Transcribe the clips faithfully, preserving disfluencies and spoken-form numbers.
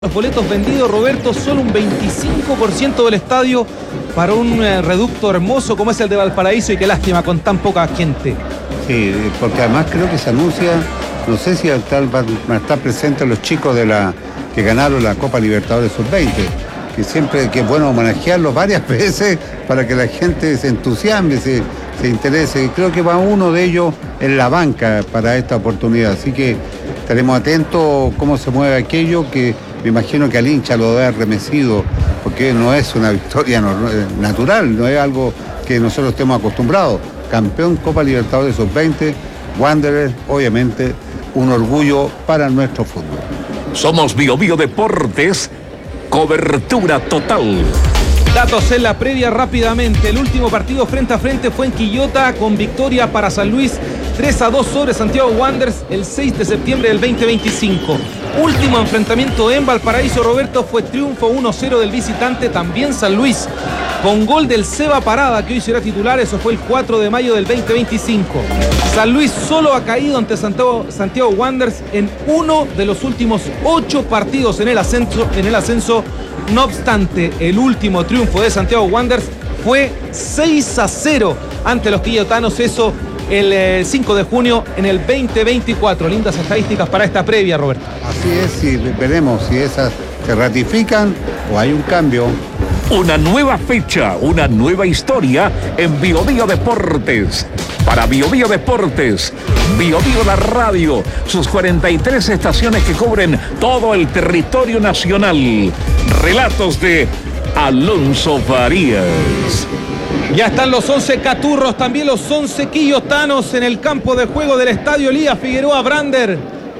Los boletos vendidos, Roberto, solo un veinticinco por ciento del estadio para un eh, reducto hermoso como es el de Valparaíso, y qué lástima con tan poca gente. Sí, porque además creo que se anuncia, no sé si tal van a estar presentes los chicos de la que ganaron la Copa Libertadores sub veinte, que siempre que es bueno homenajearlos varias veces para que la gente se entusiasme, se, se interese. Creo que va uno de ellos en la banca para esta oportunidad, así que estaremos atentos cómo se mueve aquello, que me imagino que al hincha lo debe haber remecido, porque no es una victoria natural, no es algo que nosotros estemos acostumbrados. Campeón Copa Libertadores sub veinte, Wanderers, obviamente un orgullo para nuestro fútbol. Somos Bio Bio Deportes, cobertura total. Datos en la previa rápidamente. El último partido frente a frente fue en Quillota, con victoria para San Luis tres a dos sobre Santiago Wanderers el seis de septiembre del veinte veinticinco. Último enfrentamiento en Valparaíso, Roberto, fue triunfo uno cero del visitante, también San Luis, con gol del Seba Parada, que hoy será titular. Eso fue el cuatro de mayo del veinte veinticinco. San Luis solo ha caído ante Santiago, Santiago Wanderers en uno de los últimos ocho partidos en el ascenso, en el ascenso. No obstante, el último triunfo de Santiago Wanderers fue seis a cero ante los quillotanos, eso el eh, cinco de junio en el veinte veinticuatro. Lindas estadísticas para esta previa, Roberto. Así es, y veremos si esas se ratifican o hay un cambio. Una nueva fecha, una nueva historia en Bio Bio Deportes. Para Bio Bio Deportes, Bio Bio la radio, sus cuarenta y tres estaciones que cubren todo el territorio nacional. Relatos de Alonso Farías. Ya están los once caturros, también los once quillotanos en el campo de juego del Estadio Elías Figueroa Brander,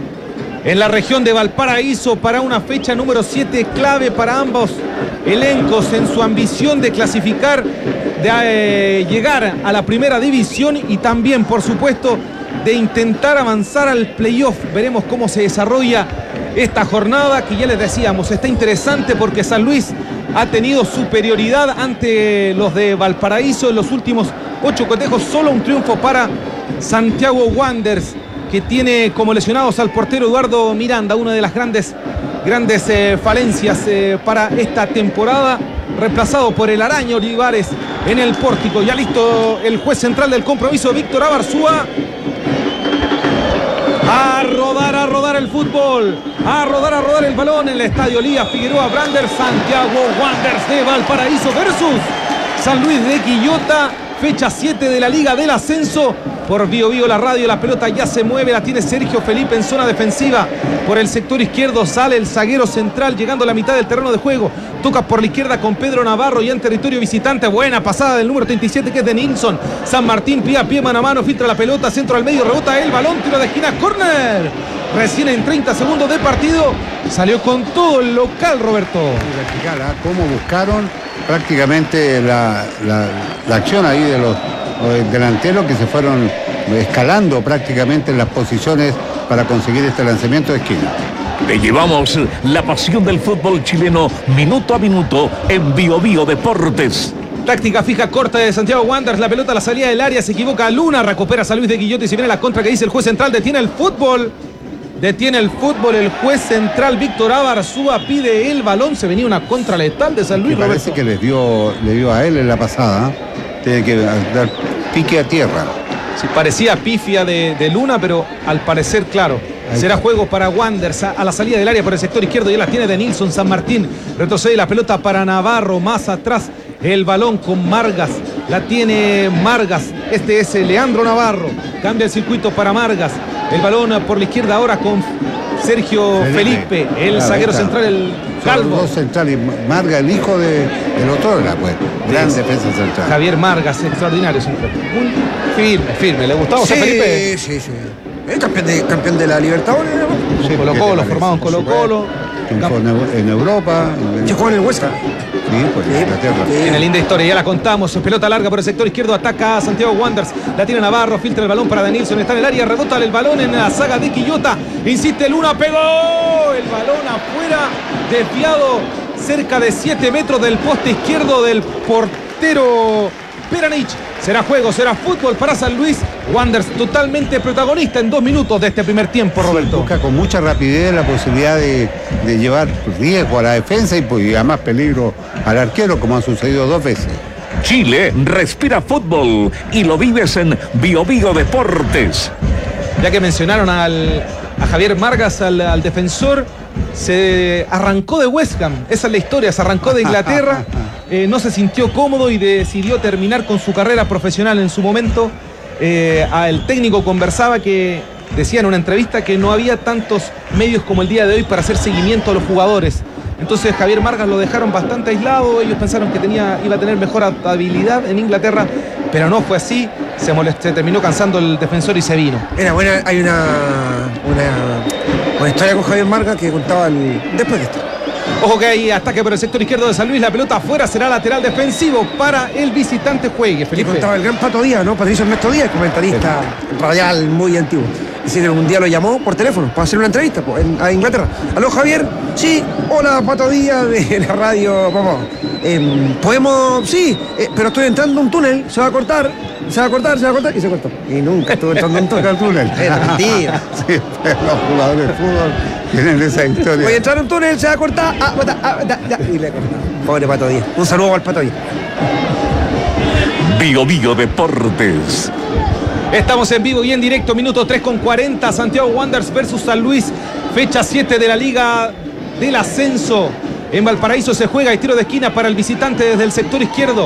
en la región de Valparaíso, para una fecha número siete clave para ambos elencos en su ambición de clasificar, de eh, llegar a la primera división y también, por supuesto, de intentar avanzar al playoff. Veremos cómo se desarrolla esta jornada, que ya les decíamos, está interesante porque San Luis ha tenido superioridad ante los de Valparaíso en los últimos ocho cotejos. Solo un triunfo para Santiago Wanderers, que tiene como lesionados al portero Eduardo Miranda, una de las grandes, grandes eh, falencias eh, para esta temporada, reemplazado por el Araña Olivares en el pórtico. Ya listo el juez central del compromiso, Víctor Abarzúa. A rodar, a rodar el fútbol, a rodar, a rodar el balón en el Estadio Elías Figueroa Brander. Santiago Wanderers de Valparaíso versus San Luis de Quillota, fecha siete de la Liga del Ascenso. Por Bio Bio la radio, la pelota ya se mueve, la tiene Sergio Felipe en zona defensiva. Por el sector izquierdo sale el zaguero central, llegando a la mitad del terreno de juego. Toca por la izquierda con Pedro Navarro, ya en territorio visitante. Buena pasada del número treinta y siete, que es de Nilsson. San Martín, pie a pie, mano a mano, filtra la pelota, centro al medio, rebota el balón, tiro de esquina, córner. Recién en treinta segundos de partido salió con todo el local, Roberto. Vertical, ¿eh? Cómo buscaron prácticamente la, la, la acción ahí de los delanteros, que se fueron escalando prácticamente en las posiciones para conseguir este lanzamiento de esquina. Le llevamos la pasión del fútbol chileno minuto a minuto en Bio Bio Deportes. Táctica fija corta de Santiago Wanderers, la pelota a la salida del área, se equivoca Luna, recupera San Luis de Quillota y se viene la contra que dice el juez central. Detiene el fútbol, detiene el fútbol el juez central Víctor Abarzúa, pide el balón. Se venía una contra letal de San Luis. Me parece Roberto, que les dio, le dio a él en la pasada, ¿eh? Tiene que dar pique a tierra. sí, parecía pifia de, de Luna, pero al parecer, claro, ahí será está. Juego para Wanderers a, a la salida del área por el sector izquierdo. Ya la tiene de Nilsson. San Martín retrocede la pelota para Navarro, más atrás el balón con Margas, la tiene Margas, este es Leandro Navarro, cambia el circuito para Margas, el balón por la izquierda ahora con Sergio Felipe, Felipe el claro, zaguero central, el calvo. Dos centrales, Margas, el hijo de, del Otorga, pues, gran sí, defensa central. Javier Margas, extraordinario, muy firme, firme, ¿le gustaba sí, a Felipe? Sí, sí, sí. Es campeón de, campeón de la Libertadores, ¿no? Sí, Colo Colo, formado en Colo Colo. En Europa. Se jugó en el Huesca. Sí, pues en Inglaterra. Tiene linda historia, ya la contamos. Pelota larga por el sector izquierdo, ataca a Santiago Wanderers. La tiene Navarro, filtra el balón para Denilson. Está en el área, rebota el balón en la saga de Quillota. Insiste Luna, pegó el balón afuera, desviado cerca de siete metros del poste izquierdo del portero Peranich. Será juego, será fútbol para San Luis. Wanderers totalmente protagonista en dos minutos de este primer tiempo, Roberto. Busca con mucha rapidez la posibilidad de, de llevar riesgo a la defensa y, pues, y a más peligro al arquero, como ha sucedido dos veces. Chile respira fútbol y lo vives en Bio Bio Deportes. Ya que mencionaron al, a Javier Margas, al, al defensor, se arrancó de West Ham. Esa es la historia, se arrancó de Inglaterra, eh, no se sintió cómodo y decidió terminar con su carrera profesional en su momento. Eh, el técnico conversaba que, decía en una entrevista, que no había tantos medios como el día de hoy para hacer seguimiento a los jugadores. Entonces Javier Margas lo dejaron bastante aislado, ellos pensaron que tenía, iba a tener mejor habilidad en Inglaterra, pero no fue así, se, molest, se terminó cansando el defensor y se vino. Era buena, hay una, una, una historia con Javier Margas que contaba el, después de esto. Ojo que hay ataque por el sector izquierdo de San Luis, la pelota afuera, será lateral defensivo para el visitante juegue, Felipe. Que contaba el gran Pato Díaz, ¿no? Patricio Ernesto Díaz, comentarista radial muy antiguo. Dice que un día lo llamó por teléfono para hacer una entrevista pues, en, a Inglaterra. Aló, Javier. Sí, hola, Pato Díaz de la radio. Vamos. Eh, Podemos, sí, eh, pero estoy entrando en un túnel, se va a cortar, se va a cortar, se va a cortar y se cortó. Y nunca estuve entrando en un túnel. Era mentira. Sí, los jugadores de fútbol tienen esa historia. Voy a entrar en un túnel, se va a cortar, ah, ah, ah, ah, ah, y le cortó. Pobre Pato Díaz. Un saludo al Pato Díaz. Bio Bio Deportes. Estamos en vivo y en directo, minuto tres con cuarenta, Santiago Wanderers versus San Luis, fecha siete de la Liga del Ascenso. En Valparaíso se juega y tiro de esquina para el visitante desde el sector izquierdo.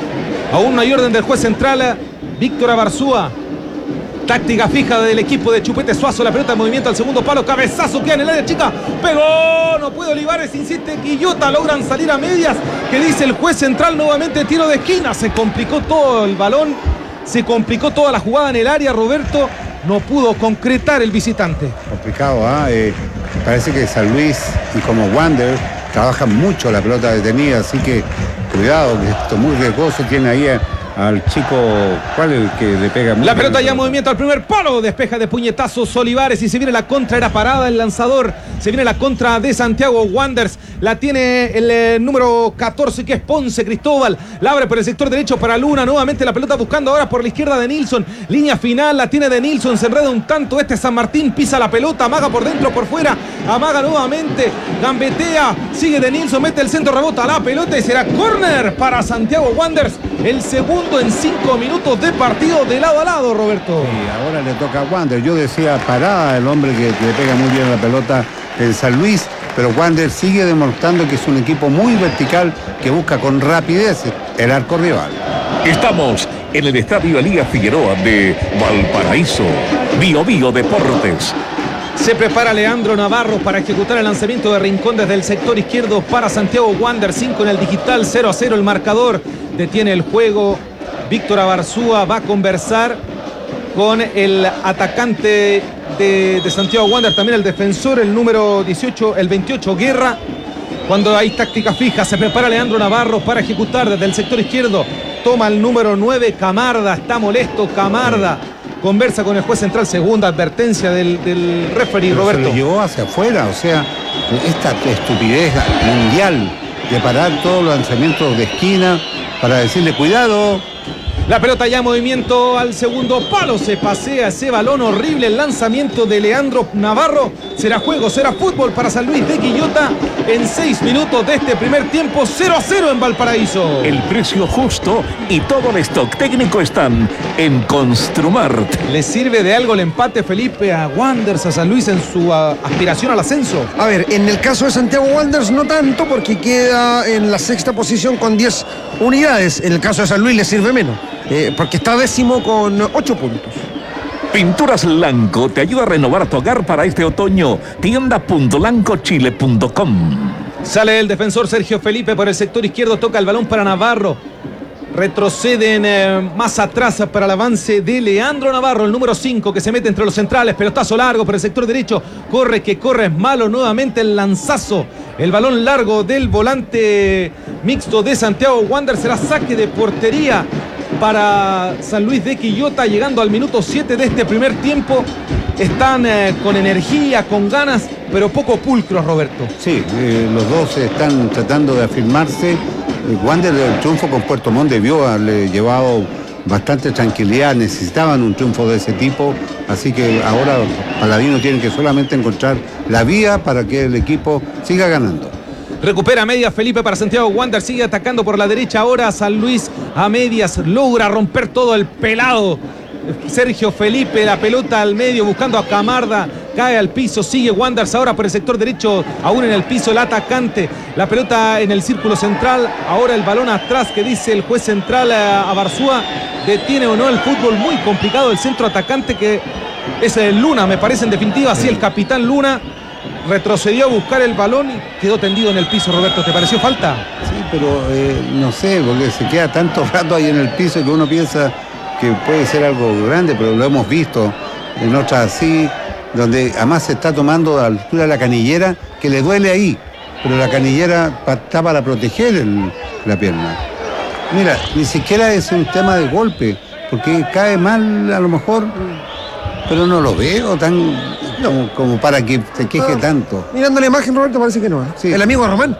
Aún no hay orden del juez central, Víctor Abarzúa. Táctica fija del equipo de Chupete Suazo, la pelota en movimiento al segundo palo, cabezazo queda en el área chica, pegó, no puede Olivares, insiste Quillota, logran salir a medias, que dice el juez central, nuevamente tiro de esquina, se complicó todo el balón. Se complicó toda la jugada en el área, Roberto, no pudo concretar el visitante. Complicado, ¿ah? ¿eh? Parece que San Luis y como Wander trabajan mucho la pelota detenida, así que cuidado, que esto es muy riesgoso, tiene ahí a, al chico, ¿cuál es el que le pega mucho? La pelota ya en movimiento al primer palo, despeja de puñetazos Olivares y se viene la contra, era parada el lanzador, se viene la contra de Santiago Wanderers, la tiene el eh, número catorce que es Ponce Cristóbal, la abre por el sector derecho para Luna, nuevamente la pelota buscando ahora por la izquierda de Nilsson, línea final, la tiene de Nilsson, se enreda un tanto este San Martín, pisa la pelota, amaga por dentro, por fuera, amaga nuevamente, gambetea, sigue de Nilsson, mete el centro, rebota la pelota y será córner para Santiago Wanderers, el segundo en cinco minutos de partido de lado a lado, Roberto. Sí, ahora le toca a Wander. Yo decía parada el hombre que le pega muy bien la pelota en San Luis, pero Wander sigue demostrando que es un equipo muy vertical que busca con rapidez el arco rival. Estamos en el Estadio Elías Figueroa de Valparaíso. Bio Bio Deportes. Se prepara Leandro Navarro para ejecutar el lanzamiento de Rincón desde el sector izquierdo para Santiago Wanderers. cinco en el digital, cero a cero el marcador. Detiene el juego. Víctor Abarzúa va a conversar con el atacante de, de Santiago Wanderers, también el defensor, el número dieciocho, el veintiocho, Guerra. Cuando hay táctica fija, se prepara Leandro Navarro para ejecutar desde el sector izquierdo. Toma el número nueve, Camarda. Está molesto Camarda. Conversa con el juez central, segunda advertencia del, del referee, Roberto. Se lo llevó hacia afuera, o sea, esta estupidez mundial de parar todos los lanzamientos de esquina para decirle cuidado. La pelota ya en movimiento al segundo palo, se pasea ese balón horrible, el lanzamiento de Leandro Navarro. Será juego, será fútbol para San Luis de Quillota en seis minutos de este primer tiempo, cero a cero en Valparaíso. El precio justo y todo el stock técnico están en Construmart. ¿Le sirve de algo el empate, Felipe, a Wanderers, a San Luis en su a, aspiración al ascenso? A ver, en el caso de Santiago Wanderers no tanto, porque queda en la sexta posición con diez unidades. En el caso de San Luis le sirve menos. Eh, porque está décimo con ocho puntos. Pinturas Lanco te ayuda a renovar tu hogar para este otoño. tienda punto lanco chile punto com. Sale el defensor Sergio Felipe por el sector izquierdo, toca el balón para Navarro. Retroceden eh, más atrás para el avance de Leandro Navarro, el número cinco que se mete entre los centrales, pelotazo largo por el sector derecho, corre que corre, es malo nuevamente el lanzazo, el balón largo del volante mixto de Santiago Wanderers, será saque de portería para San Luis de Quillota, llegando al minuto siete de este primer tiempo. Están eh, con energía, con ganas, pero poco pulcros, Roberto. Sí, eh, los dos están tratando de afirmarse Wander, el triunfo con Puerto Montt debió haberle llevado bastante tranquilidad, necesitaban un triunfo de ese tipo, así que ahora Paladino tiene que solamente encontrar la vía para que el equipo siga ganando. Recupera media Felipe para Santiago Wander, sigue atacando por la derecha ahora San Luis a medias, logra romper todo el pelado Sergio Felipe, la pelota al medio buscando a Camarda, cae al piso, sigue Wanderers ahora por el sector derecho, aún en el piso el atacante, la pelota en el círculo central, ahora el balón atrás que dice el juez central a, a Barzúa, detiene o no el fútbol, muy complicado el centro atacante que es el Luna, me parece en definitiva, así el capitán Luna retrocedió a buscar el balón y quedó tendido en el piso. Roberto, ¿te pareció falta? Sí, pero eh, no sé, porque se queda tanto rato ahí en el piso que uno piensa que puede ser algo grande, pero lo hemos visto en otras así, donde además se está tomando a la altura de la canillera, que le duele ahí, pero la canillera está para proteger el, la pierna. Mira, ni siquiera es un tema de golpe, porque cae mal a lo mejor, pero no lo veo tan como, como para que se queje Ah, tanto. Mirando la imagen, Roberto, parece que no. ¿eh? Sí. El amigo de Román.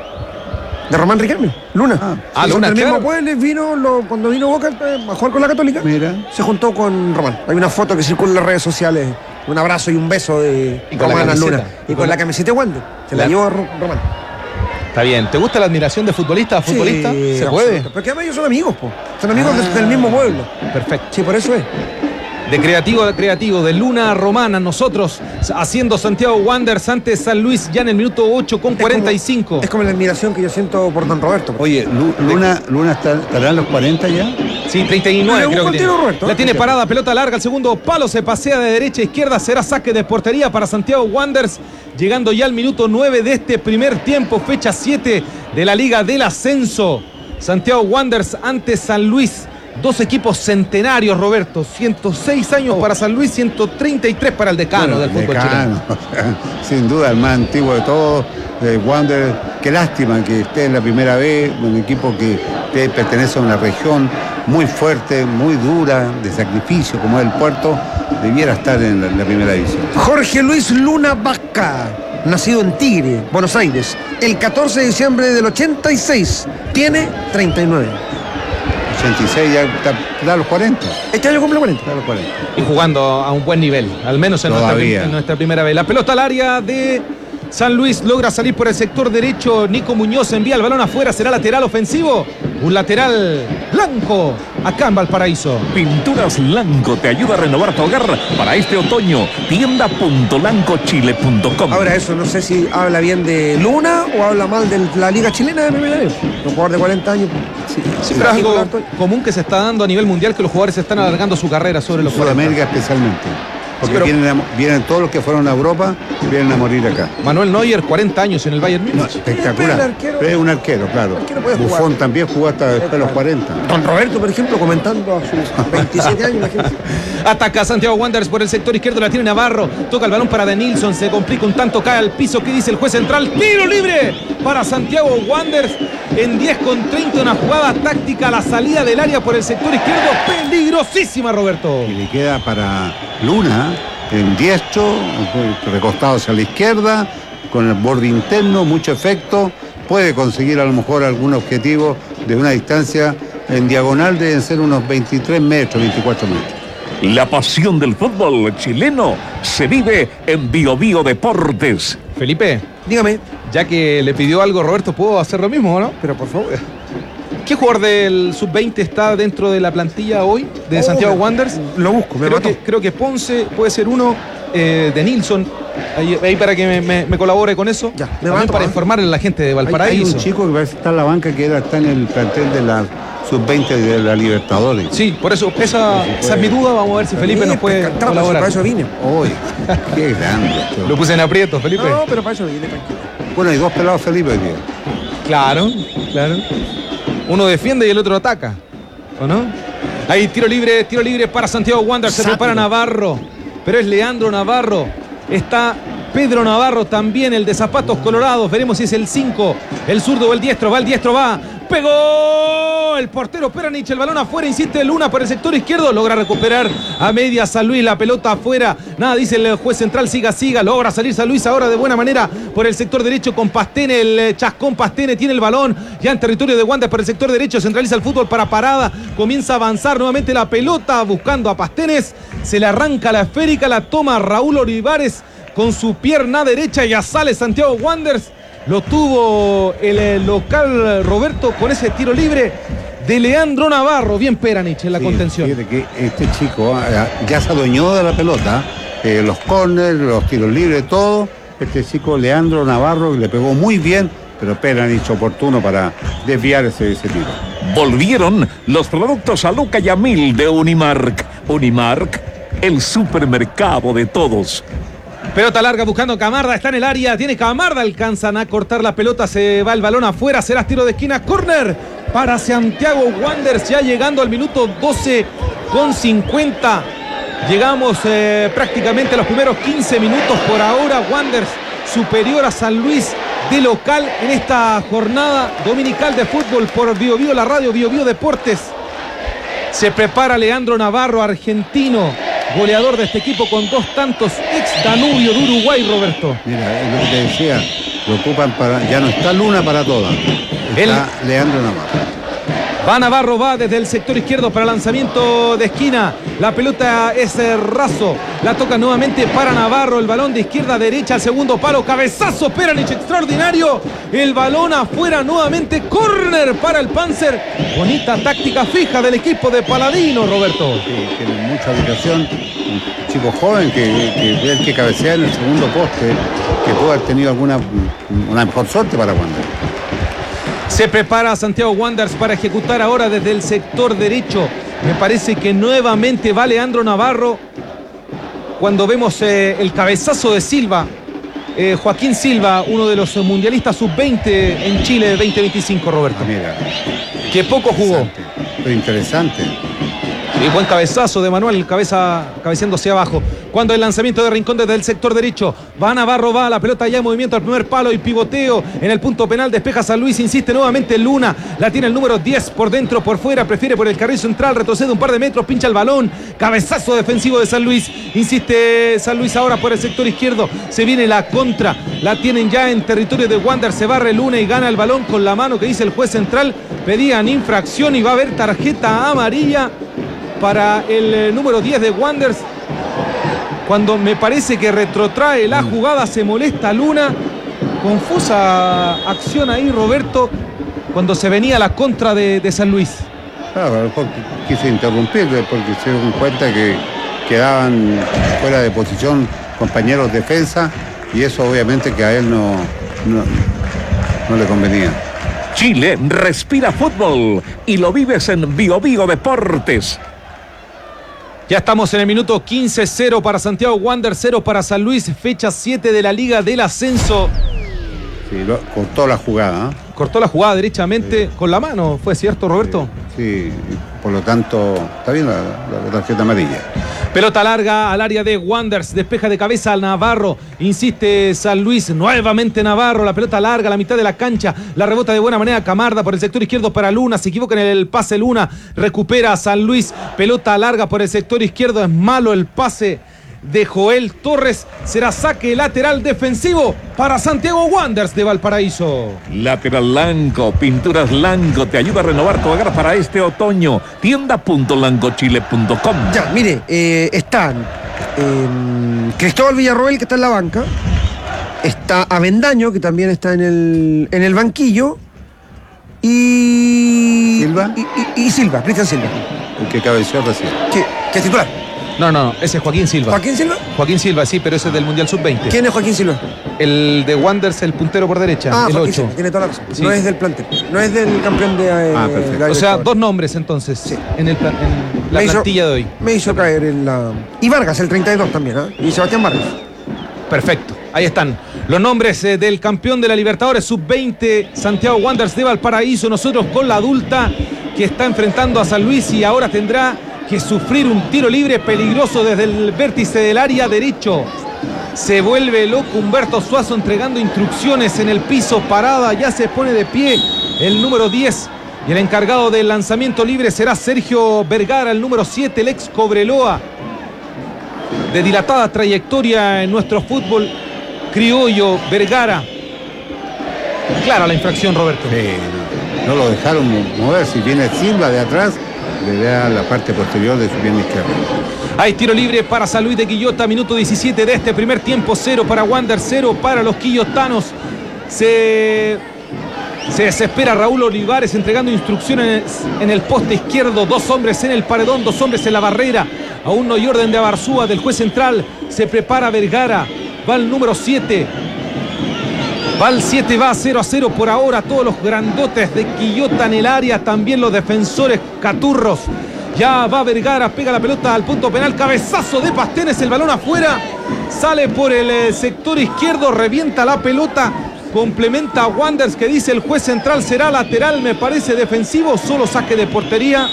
De Román Riquelme, Luna. Ah, Ah, Sí, Luna, el mismo claro. Puebla vino, lo, cuando vino Boca eh, a jugar con la Católica, Mira. se juntó con Román. Hay una foto que circula en las redes sociales, un abrazo y un beso de Y con la Román a camiseta. Luna. Y con la camiseta de Wander. Se la La- llevó Ro- Román. Está bien. ¿Te gusta la admiración de futbolista a futbolista? Sí, ¿Se absoluto. puede? Porque además ellos son amigos, po. Son amigos de- del mismo pueblo. Perfecto. Sí, por eso es. De creativo a creativo, de Luna a Romana, nosotros haciendo Santiago Wanderers ante San Luis ya en el minuto ocho con cuarenta y cinco. Es como la admiración que yo siento por Don Roberto. Oye, Lu- Luna, Luna está, ¿estará en los cuarenta ya? Sí, treinta y nueve Le creo que busco el tiene. tiro, Roberto. La tiene parada, pelota larga, el segundo palo se pasea de derecha a izquierda, será saque de portería para Santiago Wanderers, llegando ya al minuto nueve de este primer tiempo, fecha siete de la Liga del Ascenso. Santiago Wanderers ante San Luis. Dos equipos centenarios, Roberto. ciento seis años para San Luis, ciento treinta y tres para el decano Bueno, del fútbol decano, chileno. sin duda el más antiguo de todos, eh, Wander. Qué lástima que esté en la primera vez, un equipo que, que pertenece a una región muy fuerte, muy dura, de sacrificio como es el Puerto, debiera estar en la, en la primera división. Jorge Luis Luna Vaca, nacido en Tigre, Buenos Aires, el catorce de diciembre del ochenta y seis, tiene treinta y nueve. ochenta y seis ya está, está a los cuarenta. Este año cumple cuarenta. Está a los cuarenta. Y jugando a un buen nivel, al menos en nuestra, Todavía. en nuestra primera vez. La pelota al área de San Luis, logra salir por el sector derecho. Nico Muñoz envía el balón afuera, será lateral ofensivo. Un lateral blanco acá en Valparaíso. Pinturas Lanco te ayuda a renovar tu hogar para este otoño. tienda punto lanco chile punto com. Ahora eso, no sé si habla bien de Luna o habla mal de la Liga Chilena de primera vez. Un jugador de cuarenta años. Sí, Sí, pero es algo común que se está dando a nivel mundial, que los jugadores están alargando su carrera sobre los cuarenta. Sudamérica especialmente. Porque Sí, pero- vienen, a- vienen todos los que fueron a Europa, vienen a morir acá. Manuel Neuer, cuarenta años en el Bayern No, Múnich. espectacular. el arquero- Pero es un arquero, claro. El arquero puede jugar. Buffon también jugó hasta después de los cuarenta. Don Roberto, por ejemplo, comentando a sus veintisiete años, imagínate. Ataca Santiago Wanderers por el sector izquierdo, la tiene Navarro, toca el balón para Denilson, se complica un tanto, cae al piso. ¿Qué dice el juez central? Tiro libre para Santiago Wanderers en diez con treinta, una jugada táctica a la salida del área por el sector izquierdo, peligrosísima, Roberto. Y le queda para Luna en diestro, recostado hacia la izquierda, con el borde interno, mucho efecto. Puede conseguir a lo mejor algún objetivo de una distancia en diagonal, deben ser unos veintitrés metros, veinticuatro metros. La pasión del fútbol chileno se vive en Bio Bio Deportes. Felipe, Dígame, ya que le pidió algo Roberto, ¿puedo hacer lo mismo o no? pero por favor. ¿Qué jugador del sub veinte está dentro de la plantilla hoy de Oh, Santiago me- Wanderers? Lo busco, me Creo mató. que, creo que Ponce puede ser uno, eh, de Nilsson, ahí, ahí para que me, me- me colabore con eso. Ya, me También mato, para ¿eh? informarle a la gente de Hay, hay Valparaíso. un chico que parece estar en la banca que era, está en el plantel de la sub veinte de la Libertadores. Sí, por eso, esa, esa es mi duda. Vamos a ver si Felipe nos puede Cantado, colaborar. para eso vine. Uy, qué grande esto. Lo puse en aprieto, Felipe. No, pero para eso vine, tranquilo. Bueno, hay dos pelados Felipe hoy día. Claro, claro. Uno defiende y el otro ataca, ¿o no? Ahí tiro libre, tiro libre para Santiago Wanderers. Se Sátiro. prepara Navarro, pero es Leandro Navarro. Está Pedro Navarro también, el de zapatos colorados. Veremos si es el cinco, el zurdo o el diestro. Va el diestro, va. ¡Pegó! Falló el portero Peranich, el balón afuera, insiste Luna por el sector izquierdo, logra recuperar a media San Luis, la pelota afuera, nada dice el juez central, siga, siga, logra salir San Luis ahora de buena manera por el sector derecho con Pastene, el Chascón Pastene tiene el balón, ya en territorio de Wander por el sector derecho, centraliza el fútbol para Parada, comienza a avanzar nuevamente la pelota buscando a Pastenes, se le arranca la esférica, la toma Raúl Olivares con su pierna derecha, ya sale Santiago Wanderers. Lo tuvo el local Roberto con ese tiro libre de Leandro Navarro. Bien Peranich en la sí, contención. Fíjate que este chico ya se adueñó de la pelota, eh, los córneres, los tiros libres, todo. Este chico Leandro Navarro le pegó muy bien, pero Peranich oportuno para desviar ese, ese tiro. Volvieron los productos a Luca Yamil de Unimark. Unimark, el supermercado de todos. Pelota larga buscando Camarda, está en el área, tiene Camarda, alcanzan a cortar la pelota, se va el balón afuera, será tiro de esquina, córner para Santiago Wanderers, ya llegando al minuto doce con cincuenta. Llegamos eh, prácticamente a los primeros quince minutos por ahora, Wanderers superior a San Luis de local en esta jornada dominical de fútbol por Bio Bio, la radio Bio Bio Deportes. Se prepara Leandro Navarro, argentino, goleador de este equipo con dos tantos, ex Danubio de Uruguay, Roberto. Mira, es lo que te decía, lo ocupan para, ya no está Luna para todas, está El... Leandro Navarro. Va Navarro, va desde el sector izquierdo para lanzamiento de esquina. La pelota es raso. La toca nuevamente para Navarro. El balón de izquierda a derecha al segundo palo. Cabezazo Peranich extraordinario. El balón afuera nuevamente. Córner para el Panzer. Bonita táctica fija del equipo de Paladino, Roberto. Sí, tiene mucha ubicación. Un chico joven que, que, que, que cabecea en el segundo poste. Que pudo haber tenido alguna una mejor suerte para Wander. Se prepara Santiago Wanderers para ejecutar ahora desde el sector derecho. Me parece que nuevamente va Leandro Navarro. Cuando vemos eh, el cabezazo de Silva, eh, Joaquín Silva, uno de los mundialistas sub veinte en Chile veinte veinticinco, Roberto. Mira, que poco jugó. Pero interesante. Y buen cabezazo de Manuel, cabeza, cabeceando hacia abajo. Cuando el lanzamiento de Rincón desde el sector derecho. Va Navarro, va la pelota ya en movimiento al primer palo y pivoteo en el punto penal. Despeja San Luis, insiste nuevamente Luna. La tiene el número diez por dentro, por fuera. Prefiere por el carril central, retrocede un par de metros, pincha el balón. Cabezazo defensivo de San Luis. Insiste San Luis ahora por el sector izquierdo. Se viene la contra. La tienen ya en territorio de Wander. Se barre Luna y gana el balón con la mano que dice el juez central. Pedían infracción y va a haber tarjeta amarilla para el eh, número diez de Wanderers. Cuando me parece que retrotrae la jugada, se molesta Luna. Confusa acción ahí, Roberto, cuando se venía la contra de, de San Luis. Claro, a lo mejor quise interrumpirle porque se dieron cuenta que quedaban fuera de posición compañeros defensa y eso obviamente que a él no, no, no le convenía. Chile respira fútbol y lo vives en Bio Bio Deportes. Ya estamos en el minuto quince, cero para Santiago Wanderers, cero para San Luis, fecha siete de la Liga del Ascenso. Sí, lo, cortó la jugada. ¿eh? Cortó la jugada derechamente sí. Con la mano, ¿fue cierto, Roberto? Sí, sí, por lo tanto, está bien la, la, la tarjeta amarilla. Pelota larga al área de Wanderers, despeja de cabeza al Navarro, insiste San Luis, nuevamente Navarro, la pelota larga a la mitad de la cancha, la rebota de buena manera Camarda por el sector izquierdo para Luna, se equivoca en el pase Luna, recupera a San Luis, pelota larga por el sector izquierdo, es malo el pase de Joel Torres, será saque lateral defensivo para Santiago Wanderers de Valparaíso. Lateral Blanco, Pinturas Blanco, te ayuda a renovar tu hogar para este otoño. tienda punto langochile punto com. Ya, mire, eh, están eh, Cristóbal Villarroel, que está en la banca, está Avendaño, que también está en el, en el banquillo, y Silva, y, y, y Silva, Cristian Silva, el que cabeció recién. Sí, que es titular. No, no, no, ese es Joaquín Silva. ¿Joaquín Silva? Joaquín Silva, sí, pero ese es del Mundial sub veinte. ¿Quién es Joaquín Silva? El de Wanderers, el puntero por derecha, ah, el Joaquín ocho. Silva, tiene toda la razón. Sí. No es del plantel, no es del campeón de... Eh, ah, perfecto. O sea, dos nombres entonces sí. en, el plan, en la me plantilla hizo, de hoy. Me hizo caer en la... Y Vargas, el treinta y dos también, ¿eh? Y Sebastián Vargas. Perfecto, ahí están los nombres eh, del campeón de la Libertadores sub veinte, Santiago Wanderers de Valparaíso. Nosotros con la adulta que está enfrentando a San Luis y ahora tendrá que sufrir un tiro libre peligroso desde el vértice del área derecho. Se vuelve loco Humberto Suazo entregando instrucciones en el piso, Parada, ya se pone de pie el número diez Y el encargado del lanzamiento libre será Sergio Vergara, el número siete, el ex Cobreloa, de dilatada trayectoria en nuestro fútbol criollo. Vergara. Clara la infracción, Roberto. Sí, no, no lo dejaron mover. Si viene Silva de atrás, le da la parte posterior de su pierna izquierda. Hay tiro libre para San Luis de Quillota, minuto diecisiete de este primer tiempo. Cero para Wander, cero para los quillotanos. Se, se desespera Raúl Olivares entregando instrucciones en el poste izquierdo. Dos hombres en el paredón, dos hombres en la barrera. Aún no hay orden de Abarzúa, del juez central. Se prepara Vergara. Va el número siete. Va el siete, va cero a cero por ahora. Todos los grandotes de Quillota en el área. También los defensores caturros. Ya va Vergara, pega la pelota al punto penal. Cabezazo de Pastenes, el balón afuera. Sale por el eh, sector izquierdo. Revienta la pelota. Complementa a Wanderers, que dice el juez central será lateral. Me parece defensivo. Solo saque de portería.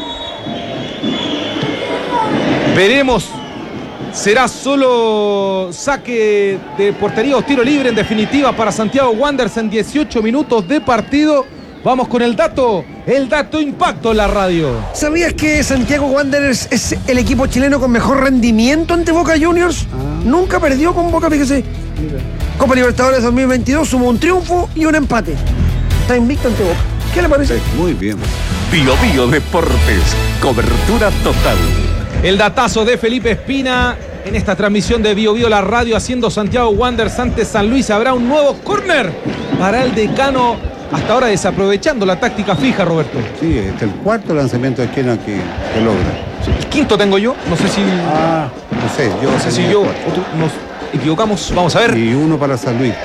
Veremos. Será solo saque de portería o tiro libre en definitiva para Santiago Wanderers en dieciocho minutos de partido. Vamos con el dato, el dato impacto en la radio. ¿Sabías que Santiago Wanderers es el equipo chileno con mejor rendimiento ante Boca Juniors? Ah. Nunca perdió con Boca, fíjese. Mira. Copa Libertadores dos mil veintidós sumó un triunfo y un empate. Está invicto ante Boca. ¿Qué le parece? Muy bien. Bio Bio Deportes, cobertura total. El datazo de Felipe Espina en esta transmisión de Bio Bio la radio, haciendo Santiago Wanderers ante San Luis. Habrá un nuevo córner para el decano, hasta ahora desaprovechando la táctica fija, Roberto. Sí, este es el cuarto lanzamiento de esquina que, que logra. El quinto tengo yo, no sé si... Ah, no sé, yo... No sé si yo o tú nos equivocamos, vamos a ver. Y uno para San Luis.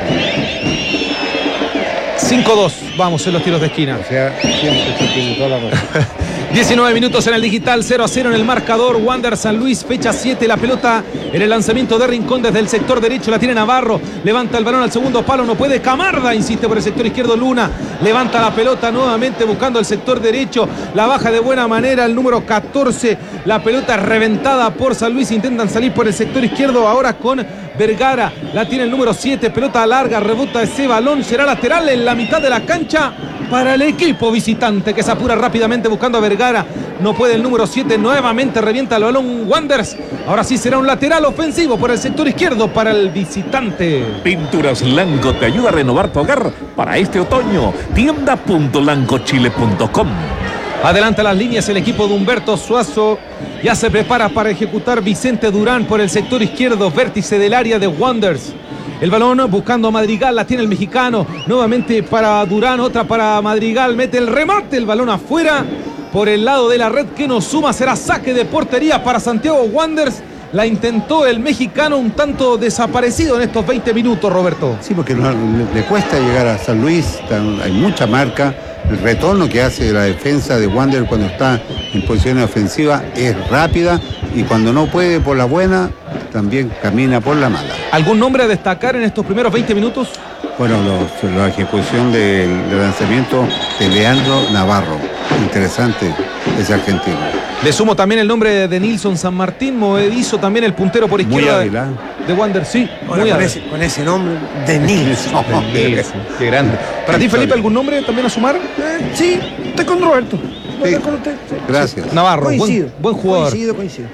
cinco dos, vamos en los tiros de esquina. O sea, siempre se tiene toda la razón. diecinueve minutos en el digital, cero a cero en el marcador. Wander San Luis, fecha siete. La pelota en el lanzamiento de Rincón desde el sector derecho. La tiene Navarro. Levanta el balón al segundo palo. No puede. Camarda insiste por el sector izquierdo. Luna levanta la pelota nuevamente buscando el sector derecho. La baja de buena manera el número catorce. La pelota reventada por San Luis. Intentan salir por el sector izquierdo ahora con Vergara. La tiene el número siete. Pelota larga. Rebota ese balón. Será lateral en la mitad de la cancha para el equipo visitante, que se apura rápidamente buscando a Vergara. No puede el número siete, nuevamente revienta el balón Wanderers. Ahora sí será un lateral ofensivo por el sector izquierdo para el visitante. Pinturas Lanco te ayuda a renovar tu hogar para este otoño. tienda punto lanco chile punto com. Adelanta las líneas el equipo de Humberto Suazo. Ya se prepara para ejecutar Vicente Durán por el sector izquierdo, vértice del área de Wanderers. El balón buscando a Madrigal, la tiene el mexicano. Nuevamente para Durán, otra para Madrigal. Mete el remate, el balón afuera. Por el lado de la red que nos suma, será saque de portería para Santiago Wanderers. La intentó el mexicano, un tanto desaparecido en estos veinte minutos, Roberto. Sí, porque no, le, le cuesta llegar a San Luis, tan, hay mucha marca. El retorno que hace la defensa de Wanderers cuando está en posiciones ofensivas es rápida, y cuando no puede por la buena, también camina por la mala. ¿Algún nombre a destacar en estos primeros veinte minutos? Bueno, los, la ejecución del, del lanzamiento de Leandro Navarro. Interesante ese argentino. Le sumo también el nombre de Nilson San Martín, movedizo también el puntero por izquierda muy hábil, de Wanderers. Sí, Ahora, muy con, hábil. ese, con ese nombre, de Nilson. Oh, de Nilson, qué grande. ¿Para ti, Felipe, algún nombre también a sumar? Eh, sí, estoy con Roberto. Sí. Con usted. Sí. Gracias. Navarro, Coincido, buen, buen jugador. Coincido, coincido.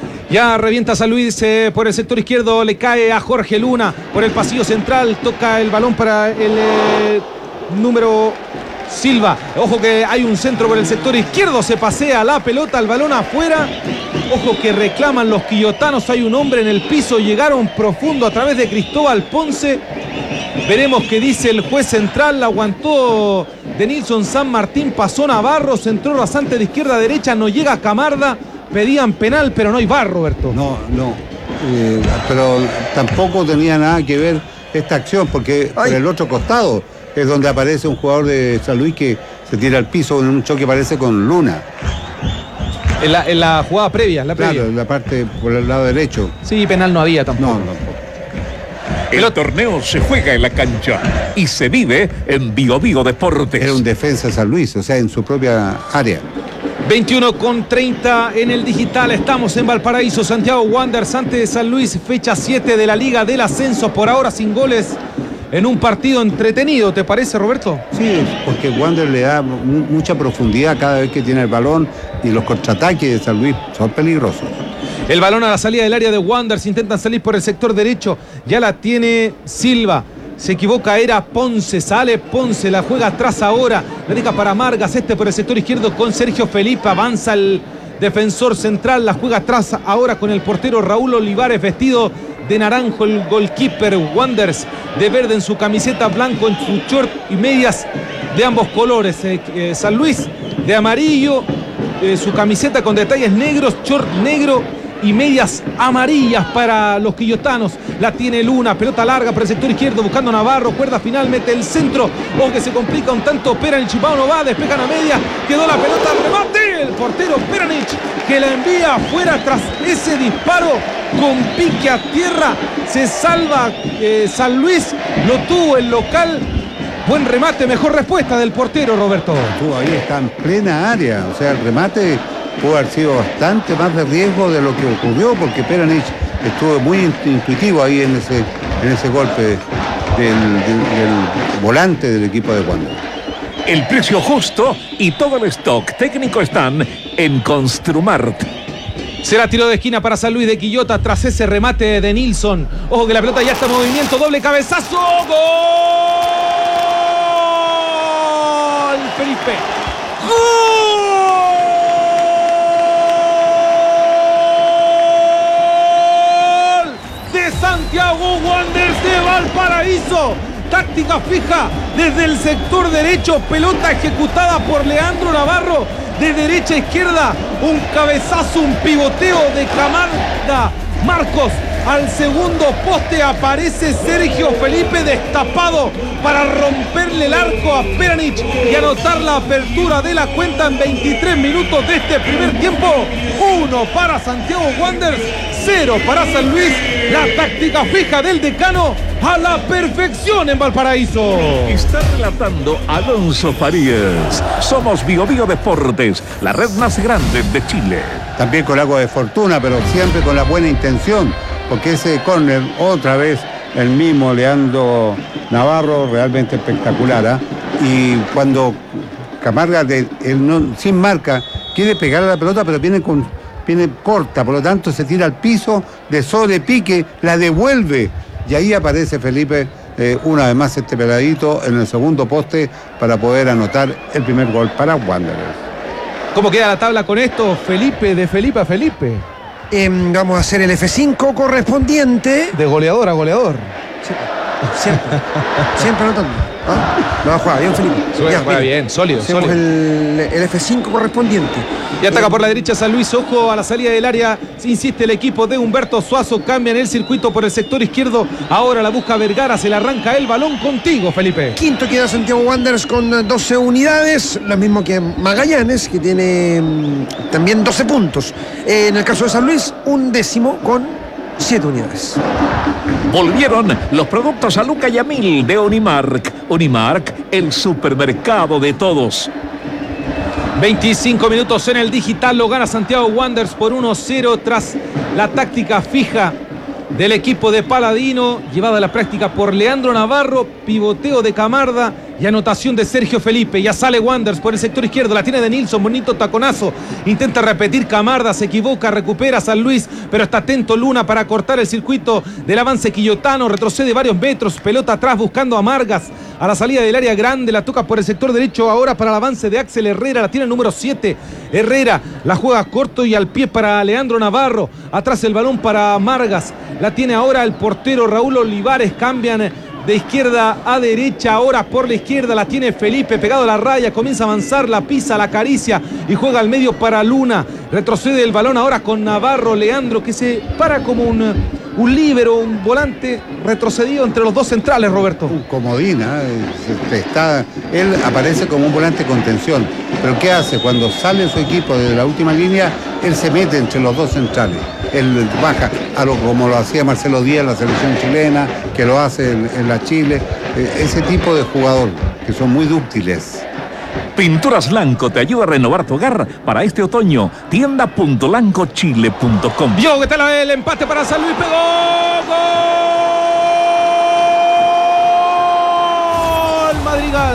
Ya revienta San Luis eh, por el sector izquierdo, le cae a Jorge Luna por el pasillo central, toca el balón para el eh, número Silva. Ojo que hay un centro por el sector izquierdo, se pasea la pelota, el balón afuera. Ojo que reclaman los quillotanos, hay un hombre en el piso, llegaron profundo a través de Cristóbal Ponce. Veremos qué dice el juez central, la aguantó de Nilson San Martín, pasó Navarro, centró rasante de izquierda a derecha, no llega Camarda. Pedían penal, pero no hay V A R, Roberto. No, no. Eh, pero tampoco tenía nada que ver esta acción, porque Ay. por el otro costado es donde aparece un jugador de San Luis que se tira al piso en un choque, parece con Luna. En la, en la jugada previa, la previa. Claro, en la parte por el lado derecho. Sí, penal no había tampoco. No, tampoco. El Pero... torneo se juega en la cancha y se vive en Bio Bio Deportes. Era un defensa de San Luis, o sea, en su propia área. veintiuno con treinta en el digital. Estamos en Valparaíso. Santiago Wanderers ante San Luis, fecha siete de la Liga del Ascenso. Por ahora sin goles en un partido entretenido, ¿te parece, Roberto? Sí, porque Wander le da mu- mucha profundidad cada vez que tiene el balón y los contraataques de San Luis son peligrosos. El balón a la salida del área de Wanderers, intentan salir por el sector derecho, ya la tiene Silva. Se equivoca, era Ponce, sale Ponce, la juega atrás ahora, la deja para Margas, este por el sector izquierdo con Sergio Felipe, avanza el defensor central, la juega atrás ahora con el portero Raúl Olivares, vestido de naranjo el goalkeeper. Wanderers de verde en su camiseta, blanco en su short y medias de ambos colores. Eh, eh, San Luis de amarillo, eh, su camiseta con detalles negros, short negro y medias amarillas para los quillotanos. La tiene Luna, pelota larga por el sector izquierdo buscando a Navarro, cuerda final, mete el centro, o que se complica un tanto. Peranich, Chipao no va, despejan a media, quedó la pelota al remate, el portero Peranich que la envía afuera tras ese disparo con pique a tierra. Se salva eh, San Luis, lo tuvo el local. Buen remate, mejor respuesta del portero, Roberto. Tú ahí está en plena área, o sea, el remate pudo haber sido bastante más de riesgo de lo que ocurrió, porque Peranich estuvo muy intuitivo ahí en ese, en ese golpe del, del, del volante del equipo de Wander. El precio justo y todo el stock técnico están en Construmart. Será tiro de esquina para San Luis de Quillota tras ese remate de Nilsson. Ojo que la pelota ya está en movimiento, doble cabezazo. ¡Gol! Felipe. ¡Gol! De Santiago Wanderers de Valparaíso. Táctica fija desde el sector derecho, pelota ejecutada por Leandro Navarro de derecha a izquierda, un cabezazo, un pivoteo de Camarda Marcos al segundo poste, aparece Sergio Felipe destapado para romperle el arco a Peranich y anotar la apertura de la cuenta en veintitrés minutos de este primer tiempo. Uno para Santiago Wanderers, cero para San Luis. La táctica fija del decano a la perfección en Valparaíso. Está relatando Alonso Farías. Somos Bio Bio Deportes, la red más grande de Chile. También con algo de fortuna, pero siempre con la buena intención, porque ese córner, otra vez el mismo Leandro Navarro, realmente espectacular, ¿eh? Y cuando Camarga, de, él no, sin marca, quiere pegar a la pelota, pero viene, con, viene corta, por lo tanto se tira al piso, de sobre pique, la devuelve, y ahí aparece Felipe, eh, una vez más este peladito, en el segundo poste, para poder anotar el primer gol para Wanderers. ¿Cómo queda la tabla con esto? Felipe, de Felipe a Felipe. Eh, vamos a hacer el F cinco correspondiente. De goleador a goleador. Siempre, siempre, siempre anotando. ¿Ah? Lo va a jugar bien, Felipe. Juega Ya, bien. bien, sólido, Hacemos sólido. El, el F cinco correspondiente. Y ataca Eh, por la derecha San Luis, ojo a la salida del área, insiste el equipo de Humberto Suazo, cambian el circuito por el sector izquierdo, ahora la busca Vergara, se le arranca el balón contigo, Felipe. Quinto queda Santiago Wanderers con doce unidades, lo mismo que Magallanes, que tiene mm, también doce puntos. Eh, en el caso de San Luis, un décimo con siete unidades. Volvieron los productos a Luca y a Mil de Unimark. Unimark, el supermercado de todos. veinticinco minutos en el digital, lo gana Santiago Wanderers por uno cero tras la táctica fija del equipo de Paladino, llevada a la práctica por Leandro Navarro, pivoteo de Camarda y anotación de Sergio Felipe. Ya sale Wanderers por el sector izquierdo, la tiene de Nilsson, bonito taconazo, intenta repetir Camarda, se equivoca, recupera San Luis, pero está atento Luna para cortar el circuito del avance quillotano, retrocede varios metros, pelota atrás buscando a Margas, a la salida del área grande, la toca por el sector derecho ahora para el avance de Axel Herrera, la tiene el número siete, Herrera, la juega corto y al pie para Leandro Navarro, atrás el balón para Margas, la tiene ahora el portero Raúl Olivares, cambian de izquierda a derecha, ahora por la izquierda la tiene Felipe, pegado a la raya, comienza a avanzar, la pisa, la acaricia y juega al medio para Luna, retrocede el balón ahora con Navarro, Leandro que se para como un, un líbero, un volante retrocedido entre los dos centrales, Roberto. Un comodín, ¿eh? Está, él aparece como un volante con tensión, pero ¿qué hace? Cuando sale su equipo desde la última línea, él se mete entre los dos centrales, él baja a lo como lo hacía Marcelo Díaz en la selección chilena, que lo hace en, en la Chile, ese tipo de jugador que son muy dúctiles. Pinturas Lanco te ayuda a renovar tu hogar para este otoño. tienda punto lanco chile punto com. Vio que está el empate para San Luis, pegó, Madrigal.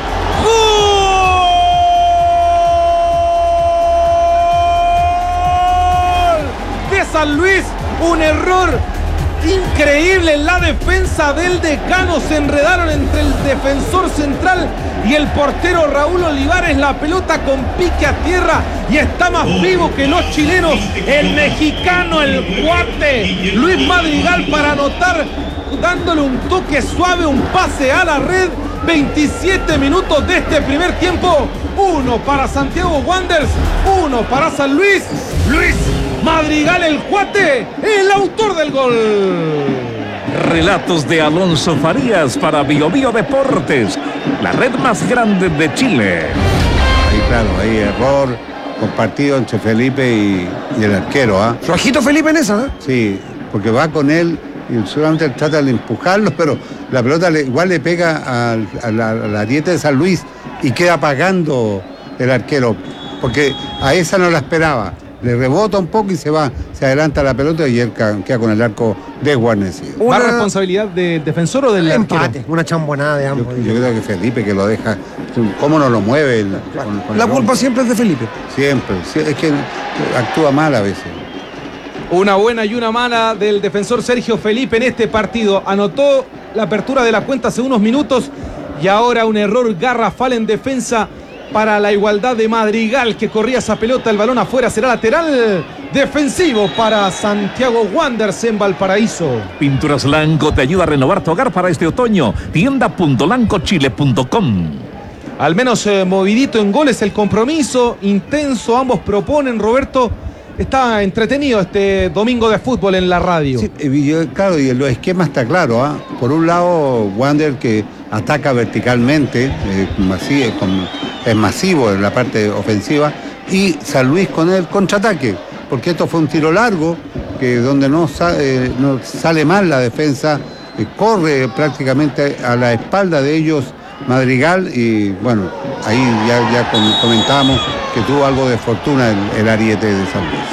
¡Gol de San Luis! Un error increíble en la defensa del Decano. Se enredaron entre el defensor central y el portero Raúl Olivares. La pelota con pique a tierra y está más vivo que los chilenos. El mexicano, el cuate Luis Madrigal, para anotar, dándole un toque suave, un pase a la red. veintisiete minutos de este primer tiempo. Uno para Santiago Wanderers, uno para San Luis. Luis Madrigal, el cuate, el autor del gol. Relatos de Alonso Farías para Bio Bio Deportes, la red más grande de Chile. Ahí claro, ahí error compartido entre Felipe y, y el arquero, ¿ah? ¿eh? Flojito Felipe en esa, ¿eh? Sí, porque va con él y solamente trata de empujarlo, pero la pelota le, igual le pega al, a la, a la ariete de San Luis y queda pagando el arquero, porque a esa no la esperaba. Le rebota un poco y se va, se adelanta la pelota y él queda con el arco desguarnecido. ¿Más responsabilidad del defensor o del empate, arquero? Una chambonada de ambos. Yo, yo creo que Felipe que lo deja, ¿cómo no lo mueve? El, con, con la el culpa hombre. siempre es de Felipe. Siempre, es que actúa mal a veces. Una buena y una mala del defensor Sergio Felipe en este partido. Anotó la apertura de la cuenta hace unos minutos y ahora un error garrafal en defensa para la igualdad de Madrigal, que corría esa pelota, el balón afuera, será lateral defensivo para Santiago Wanderers en Valparaíso. Pinturas Lanco te ayuda a renovar tu hogar para este otoño. tienda punto lanco chile punto com. Al menos eh, movidito en goles el compromiso, intenso, ambos proponen, Roberto. Está entretenido este domingo de fútbol en la radio. Sí, y yo, claro, y los esquemas está claro, ¿ah? Por un lado, Wander que ataca verticalmente, eh, masi- es, con, es masivo en la parte ofensiva, y San Luis con el contraataque, porque esto fue un tiro largo, que donde no, sa- eh, no sale mal la defensa, eh, corre prácticamente a la espalda de ellos Madrigal, y bueno, ahí ya, ya com- comentábamos que tuvo algo de fortuna el, el ariete de San Luis.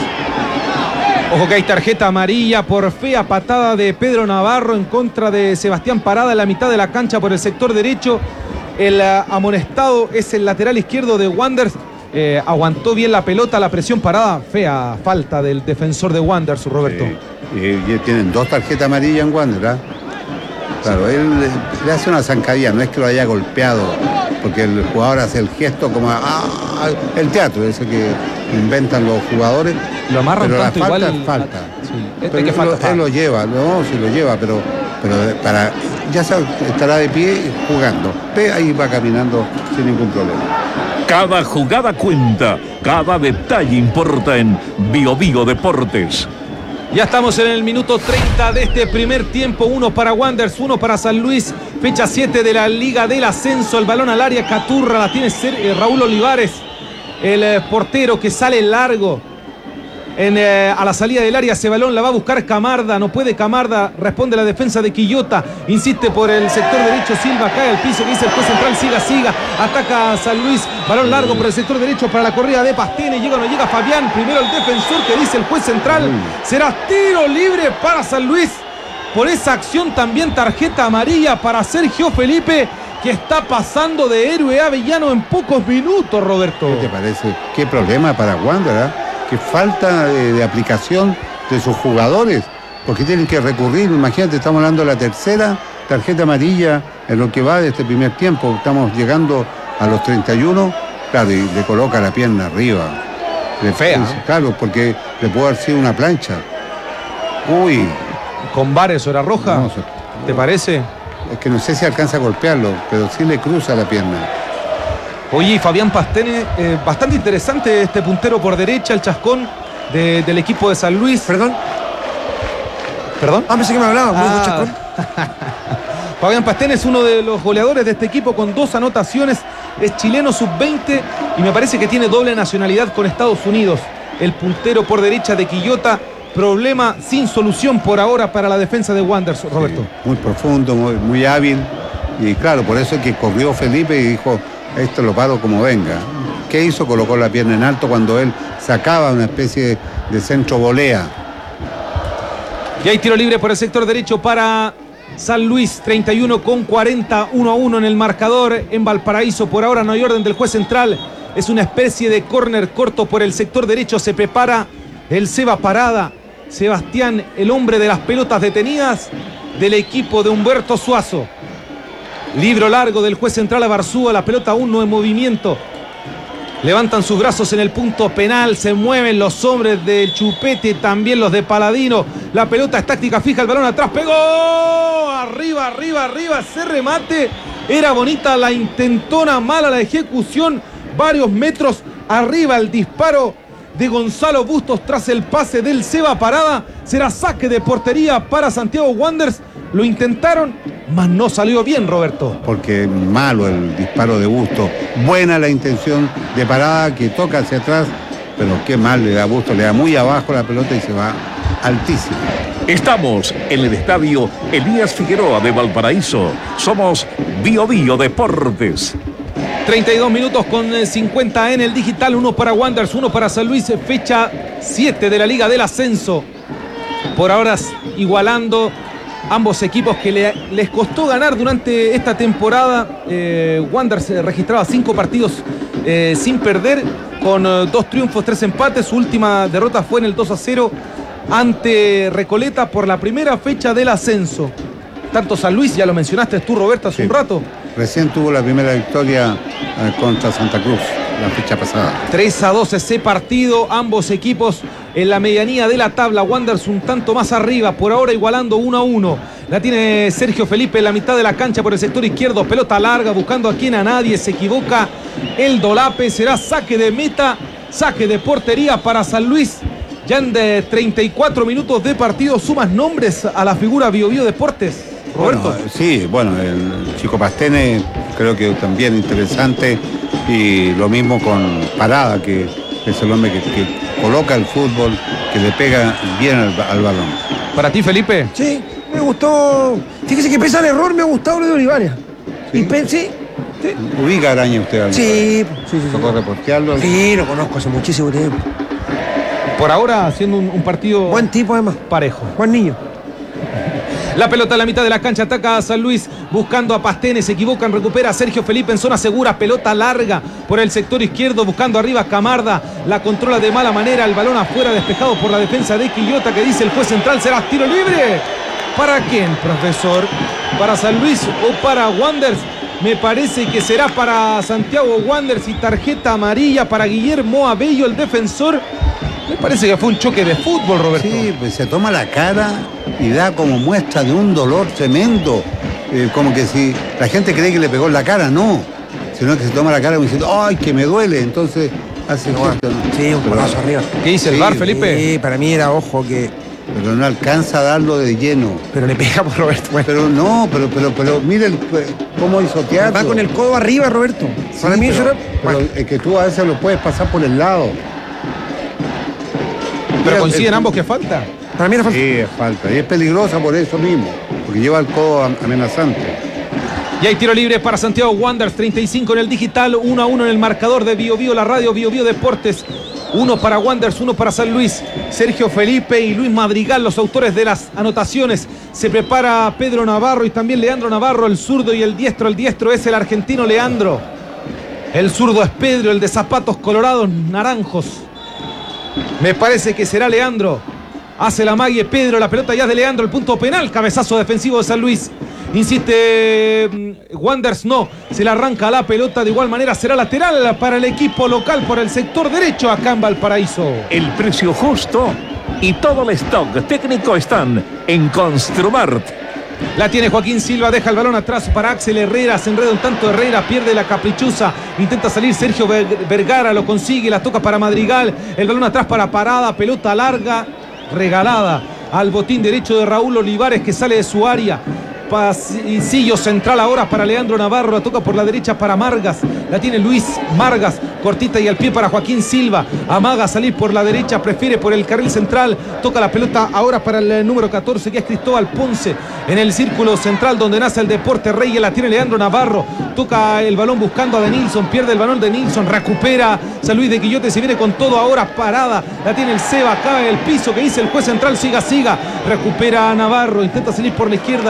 Ojo que hay tarjeta amarilla por fea patada de Pedro Navarro en contra de Sebastián Parada en la mitad de la cancha por el sector derecho. El uh, amonestado es el lateral izquierdo de Wanderers. Eh, aguantó bien la pelota, la presión Parada. Fea falta del defensor de Wanderers, Roberto. Sí, y, y tienen dos tarjetas amarillas en Wander, ¿ah? Claro, él le, le hace una zancadilla, no es que lo haya golpeado, porque el jugador hace el gesto como ah, el teatro, ese que inventan los jugadores. Lo amarran pero tanto la falta igual. es falta. Sí, este Pero que él, falta, lo, falta. él lo lleva, no, sí lo lleva, pero, pero para ya sabe, estará de pie jugando. Ve, ahí va caminando sin ningún problema. Cada jugada cuenta, cada detalle importa en Bio Bio Deportes. Ya estamos en el minuto treinta de este primer tiempo. Uno para Wanderers, uno para San Luis. Fecha siete de la Liga del Ascenso. El balón al área, Caturra, la tiene eh, Raúl Olivares. El eh, portero que sale largo. En, eh, a la salida del área, ese balón la va a buscar Camarda. No puede Camarda. Responde la defensa de Quillota. Insiste por el sector derecho. Silva cae al piso. Que dice el juez central. Siga, siga. Ataca a San Luis. Balón largo por el sector derecho para la corrida de Pastene. Llega o no llega Fabián. Primero el defensor que dice el juez central. Será tiro libre para San Luis. Por esa acción también tarjeta amarilla para Sergio Felipe, que está pasando de héroe a villano en pocos minutos, Roberto. ¿Qué te parece? ¿Qué problema para Wander? ¿Ah? Qué falta de, de aplicación de sus jugadores, porque tienen que recurrir. Imagínate, estamos hablando de la tercera tarjeta amarilla en lo que va de este primer tiempo. Estamos llegando a los treinta y uno, claro, y le coloca la pierna arriba. Le, Fea. Claro, porque le puede haber sido una plancha. Uy. Con Vares, hora roja, No, se- ¿te parece? Es que no sé si alcanza a golpearlo, pero sí le cruza la pierna. Oye, y Fabián Pastene, eh, bastante interesante este puntero por derecha, el chascón de- del equipo de San Luis. Perdón. ¿Perdón? Ah, pensé que me hablaba. muy Ah. chascón. Fabián Pastene es uno de los goleadores de este equipo con dos anotaciones. Es chileno sub veinte y me parece que tiene doble nacionalidad con Estados Unidos. El puntero por derecha de Quillota. Problema sin solución por ahora para la defensa de Wanderers, Roberto. Sí, muy profundo, muy, muy hábil. Y claro, por eso es que corrió Felipe y dijo, esto lo paro como venga. ¿Qué hizo? Colocó la pierna en alto cuando él sacaba una especie de centro volea. Y hay tiro libre por el sector derecho para San Luis. Treinta y uno con cuarenta, uno a uno en el marcador en Valparaíso. Por ahora no hay orden del juez central. Es una especie de córner corto por el sector derecho. Se prepara el Seba Parada. Sebastián, el hombre de las pelotas detenidas del equipo de Humberto Suazo. Libro largo del juez central a Barzúa. La pelota aún no en movimiento. Levantan sus brazos en el punto penal. Se mueven los hombres del Chupete, también los de Paladino. La pelota es táctica fija. El balón atrás. Pegó. Arriba, arriba, arriba. Ese remate. Era bonita la intentona, mala la ejecución. Varios metros arriba el disparo de Gonzalo Bustos tras el pase del Seba Parada. Será saque de portería para Santiago Wanderers. Lo intentaron, mas no salió bien, Roberto. Porque malo el disparo de Bustos. Buena la intención de Parada, que toca hacia atrás, pero qué mal le da Bustos. Le da muy abajo la pelota y se va altísimo. Estamos en el estadio Elías Figueroa de Valparaíso. Somos Bio Bio Deportes. treinta y dos minutos con cincuenta en el digital. Uno para Wanderers, uno para San Luis. Fecha siete de la Liga del Ascenso. Por ahora igualando ambos equipos que le, les costó ganar durante esta temporada. Eh, Wanderers registraba cinco partidos eh, sin perder, con eh, dos triunfos, tres empates. Su última derrota fue en el dos a cero ante Recoleta por la primera fecha del ascenso. Tanto San Luis, ya lo mencionaste tú, Roberto, hace sí. un rato. Recién tuvo la primera victoria eh, contra Santa Cruz la fecha pasada. tres a dos ese partido, ambos equipos en la medianía de la tabla. Wanderers un tanto más arriba, por ahora igualando uno a uno. La tiene Sergio Felipe en la mitad de la cancha por el sector izquierdo. Pelota larga, buscando a quien a nadie. Se equivoca el Dolape. Será saque de meta, saque de portería para San Luis. Ya en de treinta y cuatro minutos de partido sumas nombres a la figura Bio Bio Deportes. Roberto. Bueno, sí, bueno, el Chico Pastene creo que también interesante, y lo mismo con Parada, que es el hombre que, que coloca el fútbol, que le pega bien al, al balón. ¿Para ti, Felipe? Sí, me gustó. Fíjese que pese al error me ha gustado lo de Olivares. ¿Sí? Y pensé. Sí. ¿Ubica Araña usted algo? Sí, sí, sí. ¿Tocó reportearlo? Sí, lo conozco hace muchísimo tiempo. Por ahora haciendo un, un partido... Buen tipo además. Parejo. Buen niño. La pelota en la mitad de la cancha, ataca a San Luis buscando a Pastene, se equivocan, recupera a Sergio Felipe en zona segura, pelota larga por el sector izquierdo, buscando arriba a Camarda, la controla de mala manera, el balón afuera, despejado por la defensa de Quillota, que dice el juez central, será tiro libre. ¿Para quién, profesor? ¿Para San Luis o para Wanderers? Me parece que será para Santiago Wanderers, y tarjeta amarilla para Guillermo Abello, el defensor. Me parece que fue un choque de fútbol, Roberto. Sí, pues se toma la cara y da como muestra de un dolor tremendo. Eh, como que si la gente cree que le pegó en la cara, no. Sino que se toma la cara como diciendo, ¡ay, que me duele! Entonces hace no, gesto, ¿no? Sí, un paso arriba. ¿Qué dice el sí, V A R, Felipe? Sí, para mí era ojo que... Pero no alcanza a darlo de lleno. Pero le pega por Roberto. Bueno. Pero no, pero, pero, pero mire el, cómo hizo teatro. Va con el codo arriba, Roberto. Sí, para mí pero, eso era... Pero bueno. es que tú a veces lo puedes pasar por el lado. Pero Mira, coinciden el, ambos que falta. Para mí era falta. Sí, es falta. Y es peligrosa por eso mismo, porque lleva el codo amenazante. Y hay tiro libre para Santiago Wanderers, treinta y cinco en el digital, uno a uno en el marcador de Bio Bio, la radio Bio Bio Deportes. Uno para Wanderers, uno para San Luis. Sergio Felipe y Luis Madrigal, los autores de las anotaciones. Se prepara Pedro Navarro y también Leandro Navarro, el zurdo y el diestro. El diestro es el argentino Leandro. El zurdo es Pedro, el de zapatos colorados naranjos. Me parece que será Leandro. Hace la magia Pedro, la pelota ya de Leandro, el punto penal, cabezazo defensivo de San Luis. Insiste Wanderers, no, se le arranca la pelota, de igual manera será lateral para el equipo local por el sector derecho acá en Valparaíso. El precio justo y todo el stock técnico están en Construmart. La tiene Joaquín Silva, deja el balón atrás para Axel Herrera, se enreda un tanto Herrera, pierde la caprichosa, intenta salir Sergio Vergara, lo consigue, la toca para Madrigal, el balón atrás para Parada, pelota larga, regalada al botín derecho de Raúl Olivares, que sale de su área. Pasillo central ahora para Leandro Navarro, la toca por la derecha para Margas, la tiene Luis Margas, cortita y al pie para Joaquín Silva, amaga salir por la derecha, prefiere por el carril central, toca la pelota ahora para el número catorce, que es Cristóbal Ponce, en el círculo central donde nace el deporte Rey, la tiene Leandro Navarro, toca el balón buscando a Denilson, pierde el balón de Nilsson, recupera San Luis de Quillote, se viene con todo ahora, Parada, la tiene el Seba, cae el piso, que dice el juez central, siga, siga, recupera a Navarro, intenta salir por la izquierda Leandro,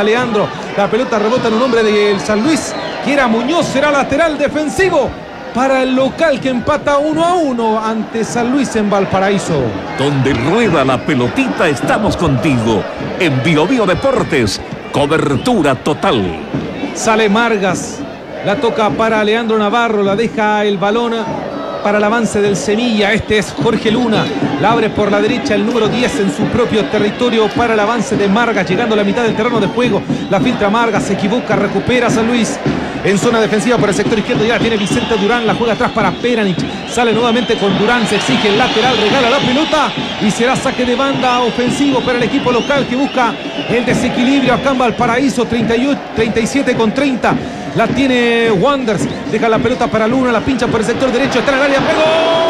La pelota rebota en un hombre del San Luis, que era Muñoz, será lateral defensivo para el local que empata uno a uno ante San Luis en Valparaíso. Donde rueda la pelotita, estamos contigo. En Bio Bio Deportes, cobertura total. Sale Margas, la toca para Leandro Navarro, la deja el balón para el avance del Semilla. Este es Jorge Luna, la abre por la derecha el número diez en su propio territorio para el avance de Margas, llegando a la mitad del terreno de juego. La filtra Margas, se equivoca, recupera San Luis en zona defensiva por el sector izquierdo. Ya la tiene Vicente Durán, la juega atrás para Peranich, sale nuevamente con Durán, se exige el lateral, regala la pelota y será saque de banda ofensivo para el equipo local que busca el desequilibrio acá en Valparaíso. treinta y ocho, treinta y siete con treinta. La tiene Wanderers, deja la pelota para Luna, la pincha por el sector derecho, está en el área, pegó.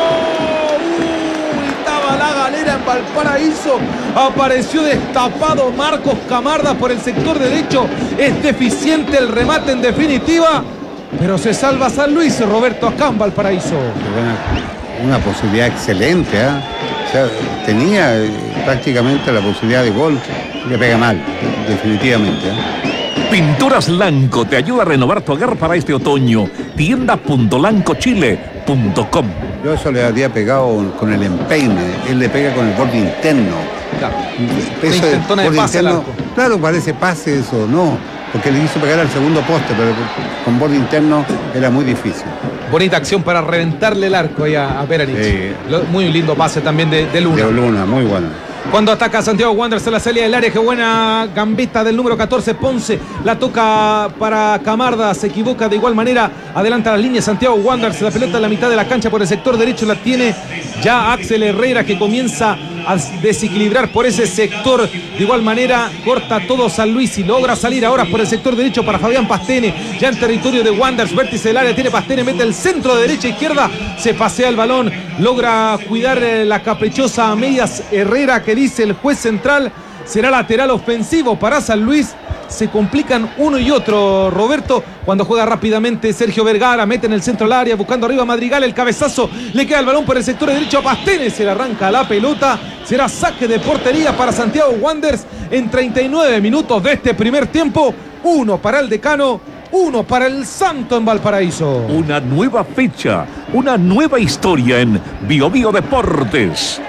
Uy, estaba la galera en Valparaíso, apareció destapado Marcos Camarda por el sector derecho. Es deficiente el remate en definitiva, pero se salva San Luis, Roberto, acá en Valparaíso. Una, una posibilidad excelente, ¿eh? O sea, tenía eh, prácticamente la posibilidad de gol, le pega mal, definitivamente, ¿eh? Pinturas Lanco te ayuda a renovar tu hogar para este otoño. tienda punto lanco chile punto com. Yo eso le habría pegado con el empeine, él le pega con el borde interno. Claro. Eso de borde pase interno, claro, parece pase eso, no, porque le hizo pegar al segundo poste, pero con borde interno era muy difícil. Bonita acción para reventarle el arco ahí a, a Peranich. Sí. Muy lindo pase también de, de Luna. De Luna, muy bueno. Cuando ataca Santiago Wanderers en la salida del área, qué buena gambeta del número catorce, Ponce. La toca para Camarda, se equivoca de igual manera. Adelanta las líneas Santiago Wanderers, la pelota en la mitad de la cancha por el sector derecho. La tiene ya Axel Herrera, que comienza a desequilibrar por ese sector. De igual manera corta todo San Luis y logra salir ahora por el sector derecho para Fabián Pastene. Ya en territorio de Wanderers, vértice del área, tiene Pastene, mete el centro de derecha a izquierda, se pasea el balón, logra cuidar la caprichosa a medias Herrera, que dice el juez central será lateral ofensivo para San Luis. Se complican uno y otro, Roberto, cuando juega rápidamente Sergio Vergara, mete en el centro del área, buscando arriba a Madrigal, el cabezazo, le queda el balón por el sector derecho a Pastene, se le arranca la pelota, será saque de portería para Santiago Wanderers en treinta y nueve minutos de este primer tiempo. Uno para el Decano, uno para el Santo en Valparaíso. Una nueva fecha, una nueva historia en Bio Bio Deportes.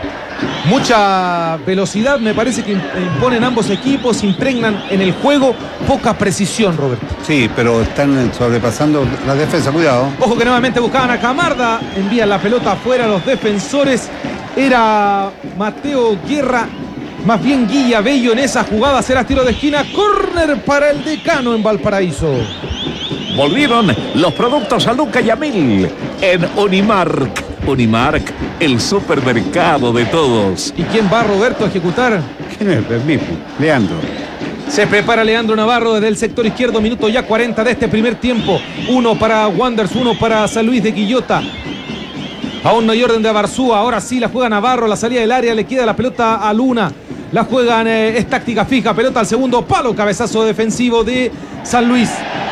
Mucha velocidad me parece que imponen ambos equipos, impregnan en el juego, poca precisión, Roberto. Sí, pero están sobrepasando la defensa, cuidado. Ojo que nuevamente buscaban a Camarda, envían la pelota afuera los defensores. Era Mateo Guerra, más bien Guilla Bello en esa jugada, será tiro de esquina, córner para el Decano en Valparaíso. Volvieron los productos a Luca Yamil en Unimark. Unimark, el supermercado de todos. ¿Y quién va, Roberto, a ejecutar? ¿Quién es? El mismo, Leandro. Se prepara Leandro Navarro desde el sector izquierdo, minuto ya cuarenta de este primer tiempo. Uno para Wanderers, uno para San Luis de Quillota. Aún no hay orden de Abarzúa, ahora sí la juega Navarro, la salida del área, le queda la pelota a Luna. La juegan, eh, es táctica fija, pelota al segundo palo, cabezazo defensivo de San Luis.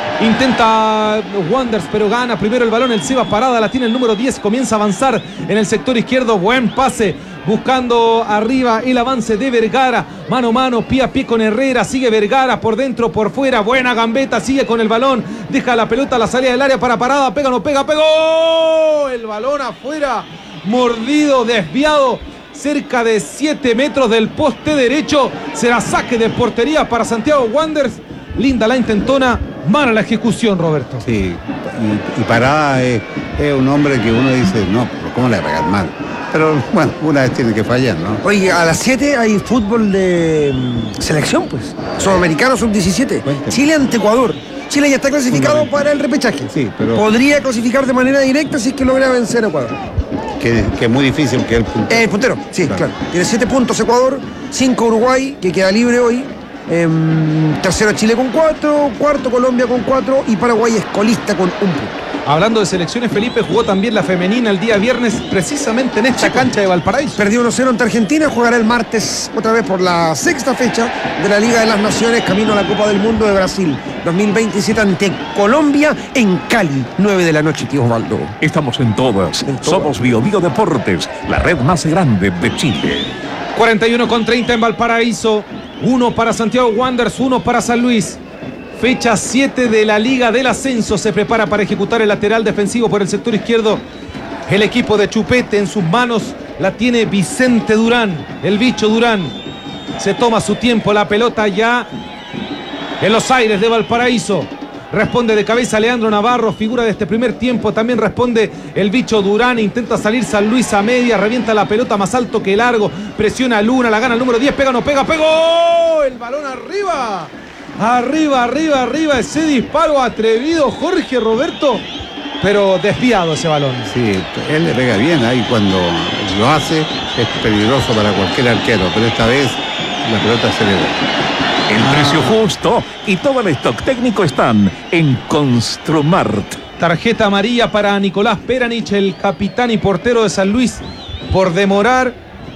Intenta Wanderers, pero gana primero el balón el Seba Parada, la tiene el número diez, comienza a avanzar en el sector izquierdo, buen pase, buscando arriba el avance de Vergara, mano a mano, pie a pie con Herrera, sigue Vergara por dentro, por fuera, buena gambeta, sigue con el balón, deja la pelota a la salida del área para Parada, pega, no pega, pegó, el balón afuera, mordido, desviado, cerca de siete metros del poste derecho, será saque de portería para Santiago Wanderers. Linda la intentona, mala la ejecución, Roberto. Sí, y, y Parada es, es un hombre que uno dice, no, pero ¿cómo le va a pegar mal? Pero bueno, una vez tiene que fallar, ¿no? Oye, a las siete hay fútbol de um, selección, pues. Sudamericano sub diecisiete. Cuéntame. Chile ante Ecuador. Chile ya está clasificado sí, para el repechaje. Sí, pero... Podría clasificar de manera directa si es que logra vencer a Ecuador. Que, que es muy difícil que el puntero. Eh, el puntero, sí, claro. claro. Tiene siete puntos Ecuador, cinco Uruguay, que queda libre hoy. Eh, tercero Chile con cuatro, cuarto Colombia con cuatro y Paraguay es colista con un punto. Hablando de selecciones, Felipe, jugó también la femenina el día viernes precisamente en esta cancha de Valparaíso. Perdió uno cero ante Argentina, jugará el martes otra vez por la sexta fecha de la Liga de las Naciones, camino a la Copa del Mundo de Brasil dos mil veintisiete ante Colombia en Cali, nueve de la noche, tío Osvaldo. Estamos en todas, en todas. Somos Bio Bio Deportes, la red más grande de Chile. cuarenta y uno con treinta en Valparaíso. Uno para Santiago Wanderers, uno para San Luis. Fecha siete de la Liga del Ascenso. Se prepara para ejecutar el lateral defensivo por el sector izquierdo. El equipo de Chupete en sus manos la tiene Vicente Durán, el bicho Durán. Se toma su tiempo, la pelota ya en los aires de Valparaíso. Responde de cabeza Leandro Navarro, figura de este primer tiempo. También responde el bicho Durán. Intenta salir San Luis a media. Revienta la pelota más alto que largo. Presiona a Luna, la gana el número diez. Pega, no pega, pegó. El balón arriba. Arriba, arriba, arriba. Ese disparo atrevido, Jorge Roberto. Pero desviado ese balón. Sí, él le pega bien ahí cuando lo hace. Es peligroso para cualquier arquero. Pero esta vez la pelota se le va. El precio justo y todo el stock técnico están en Construmart. Tarjeta amarilla para Nicolás Peranich, el capitán y portero de San Luis, por demorar.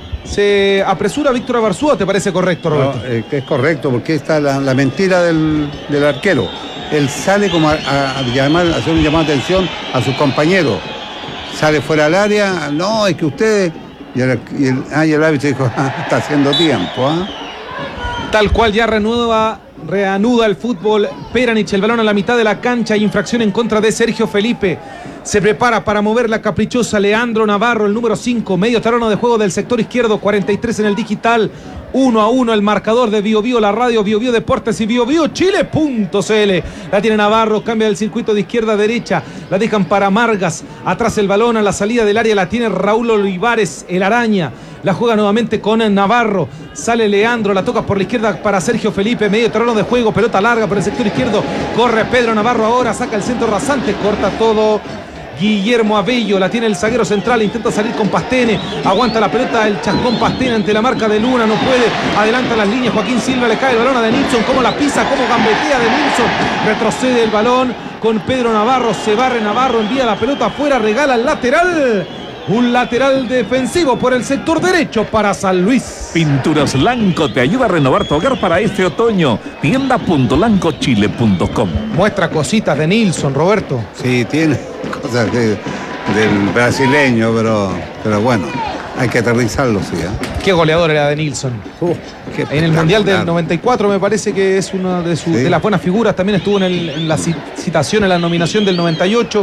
Se apresura Víctor Abarzúa, ¿te parece correcto, Roberto? No, eh, es correcto, porque está la, la mentira del, del arquero. Él sale como a, a, a, llamar, a hacer un llamado de atención a sus compañeros. Sale fuera del área, no, es que usted... Y el, y el, ah, y el árbitro dijo, ah, está haciendo tiempo, ¿ah? Tal cual ya reanuda, reanuda el fútbol. Peranich, el balón a la mitad de la cancha. Infracción en contra de Sergio Felipe. Se prepara para mover la caprichosa Leandro Navarro, el número cinco. Medio terreno de juego del sector izquierdo. cuarenta y tres en el digital. uno a uno el marcador de Bio Bio, la radio Bio Bio Deportes y Bio Bio Chile punto c l. La tiene Navarro, cambia el circuito de izquierda a derecha. La dejan para Margas. Atrás el balón a la salida del área. La tiene Raúl Olivares, el araña. La juega nuevamente con Navarro. Sale Leandro, la toca por la izquierda para Sergio Felipe. Medio terreno de juego, pelota larga por el sector izquierdo. Corre Pedro Navarro ahora, saca el centro rasante, corta todo Guillermo Abello. La tiene el zaguero central, intenta salir con Pastene. Aguanta la pelota el Chascón Pastene ante la marca de Luna, no puede. Adelanta las líneas, Joaquín Silva, le cae el balón a Denilson. Cómo la pisa, cómo gambetea Denilson. Retrocede el balón con Pedro Navarro. Se barre Navarro, envía la pelota afuera, regala el lateral. Un lateral defensivo por el sector derecho para San Luis. Pinturas Lanco te ayuda a renovar tu hogar para este otoño. tienda punto lanco chile punto com. Muestra cositas de Nilsson, Roberto. Sí, tiene cosas de, del brasileño, pero, pero bueno, hay que aterrizarlo, sí. ¿eh? Qué goleador era de Nilsson. Uh, qué en el Mundial del noventa y cuatro me parece que es una de, sus, sí. de las buenas figuras. También estuvo en, el, en la citación, en la nominación del noventa y ocho.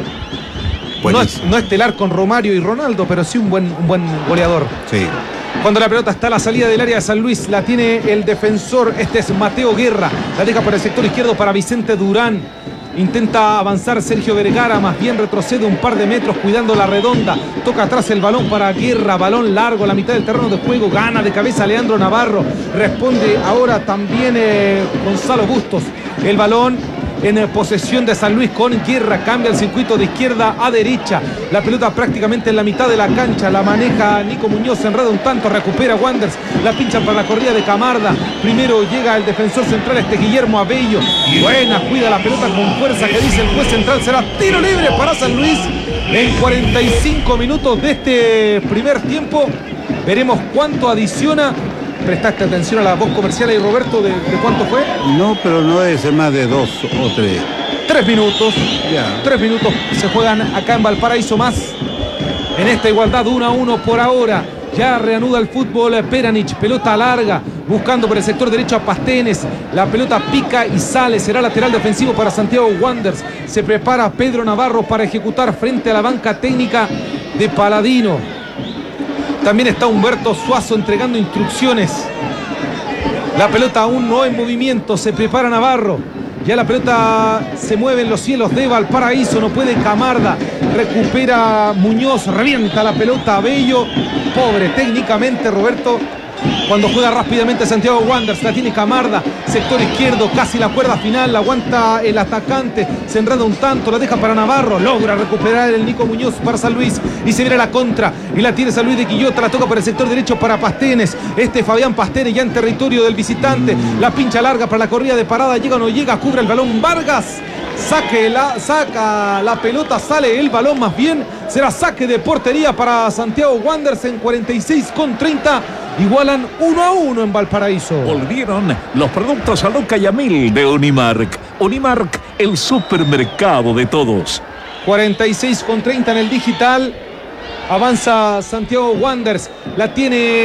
No, no estelar con Romario y Ronaldo, pero sí un buen, un buen goleador. Sí. Cuando la pelota está a la salida del área de San Luis, la tiene el defensor, este es Mateo Guerra. La deja por el sector izquierdo para Vicente Durán. Intenta avanzar Sergio Vergara, más bien retrocede un par de metros cuidando la redonda. Toca atrás el balón para Guerra, balón largo a la mitad del terreno de juego. Gana de cabeza Leandro Navarro. Responde ahora también eh, Gonzalo Bustos. El balón en posesión de San Luis con Guerra, cambia el circuito de izquierda a derecha, la pelota prácticamente en la mitad de la cancha, la maneja Nico Muñoz, se enreda un tanto, recupera Wanderers, la pinchan para la corrida de Camarda, primero llega el defensor central este Guillermo Abello, buena, cuida la pelota con fuerza, que dice el juez central, será tiro libre para San Luis en cuarenta y cinco minutos de este primer tiempo. Veremos cuánto adiciona. ¿Prestaste atención a la voz comercial ahí, Roberto, de, de cuánto fue? No, pero no debe ser más de dos o tres. Tres minutos. Ya. Tres minutos se juegan acá en Valparaíso más. En esta igualdad uno a uno por ahora. Ya reanuda el fútbol Peranich, pelota larga, buscando por el sector derecho a Pastenes. La pelota pica y sale, será lateral defensivo para Santiago Wanderers. Se prepara Pedro Navarro para ejecutar frente a la banca técnica de Paladino. También está Humberto Suazo entregando instrucciones. La pelota aún no en movimiento. Se prepara Navarro. Ya la pelota se mueve en los cielos de Valparaíso. No puede Camarda. Recupera Muñoz. Revienta la pelota Bello. Pobre técnicamente Roberto. Cuando juega rápidamente Santiago Wanderers, la tiene Camarda, sector izquierdo, casi la cuerda final, la aguanta el atacante, se enreda un tanto, la deja para Navarro, logra recuperar el Nico Muñoz para San Luis y se viene la contra y la tiene San Luis de Quillota, la toca por el sector derecho para Pastenes, este Fabián Pastenes ya en territorio del visitante, la pincha larga para la corrida de parada, llega o no llega, cubre el balón Vargas. Saque la, saca la pelota, sale el balón más bien, será saque de portería para Santiago Wanderers en cuarenta y seis con treinta, igualan uno a uno en Valparaíso. Volvieron los productos a Luca y a Mil de Unimark. Unimark, el supermercado de todos. cuarenta y seis con treinta en el digital, avanza Santiago Wanderers, la tiene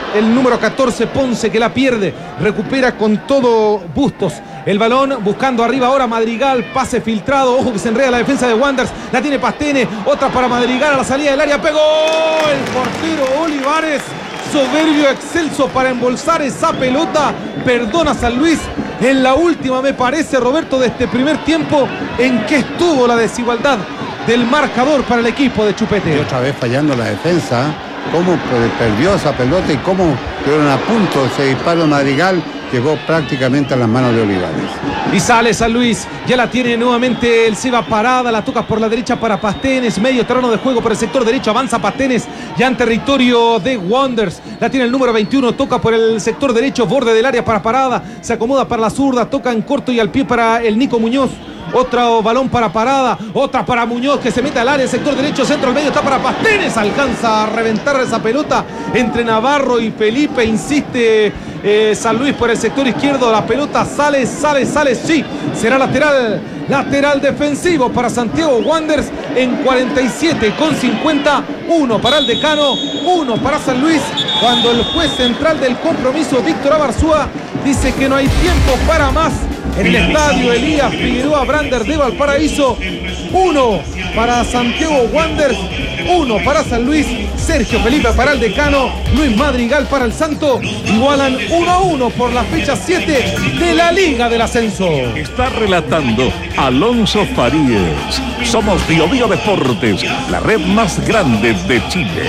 el número catorce, Ponce, que la pierde. Recupera con todo Bustos. El balón buscando arriba ahora Madrigal. Pase filtrado. Ojo que se enreda la defensa de Wanderers. La tiene Pastene. Otra para Madrigal a la salida del área. Pegó el portero Olivares. Soberbio, excelso para embolsar esa pelota. Perdona San Luis. En la última, me parece, Roberto, de este primer tiempo, en que estuvo la desigualdad del marcador para el equipo de Chupete. Y otra vez fallando la defensa. Cómo perdió esa pelota y cómo quedaron a punto ese disparo Madrigal. Llegó prácticamente a las manos de Olivares. Y sale San Luis, ya la tiene nuevamente el Seba parada, la toca por la derecha para Pastenes, medio terreno de juego por el sector derecho, avanza Pastenes, ya en territorio de Wanderers, la tiene el número veintiuno, toca por el sector derecho, borde del área para Parada, se acomoda para la zurda, toca en corto y al pie para el Nico Muñoz. Otro balón para Parada, otra para Muñoz que se mete al área, el sector derecho, centro al medio, está para Pastenes, alcanza a reventar esa pelota entre Navarro y Felipe, insiste eh, San Luis por el sector izquierdo, la pelota sale, sale, sale, sí, será lateral, lateral defensivo para Santiago Wanderers en cuarenta y siete con cincuenta, uno para el Decano, uno para San Luis, cuando el juez central del compromiso, Víctor Abarzúa, dice que no hay tiempo para más. En el estadio Elías Figueroa Brander de Valparaíso, uno para Santiago Wanderers, uno para San Luis, Sergio Felipe para el Decano, Luis Madrigal para el Santo, igualan uno a uno por la fecha siete de la Liga del Ascenso. Está relatando Alonso Farías. Somos Bio Bio Deportes, la red más grande de Chile.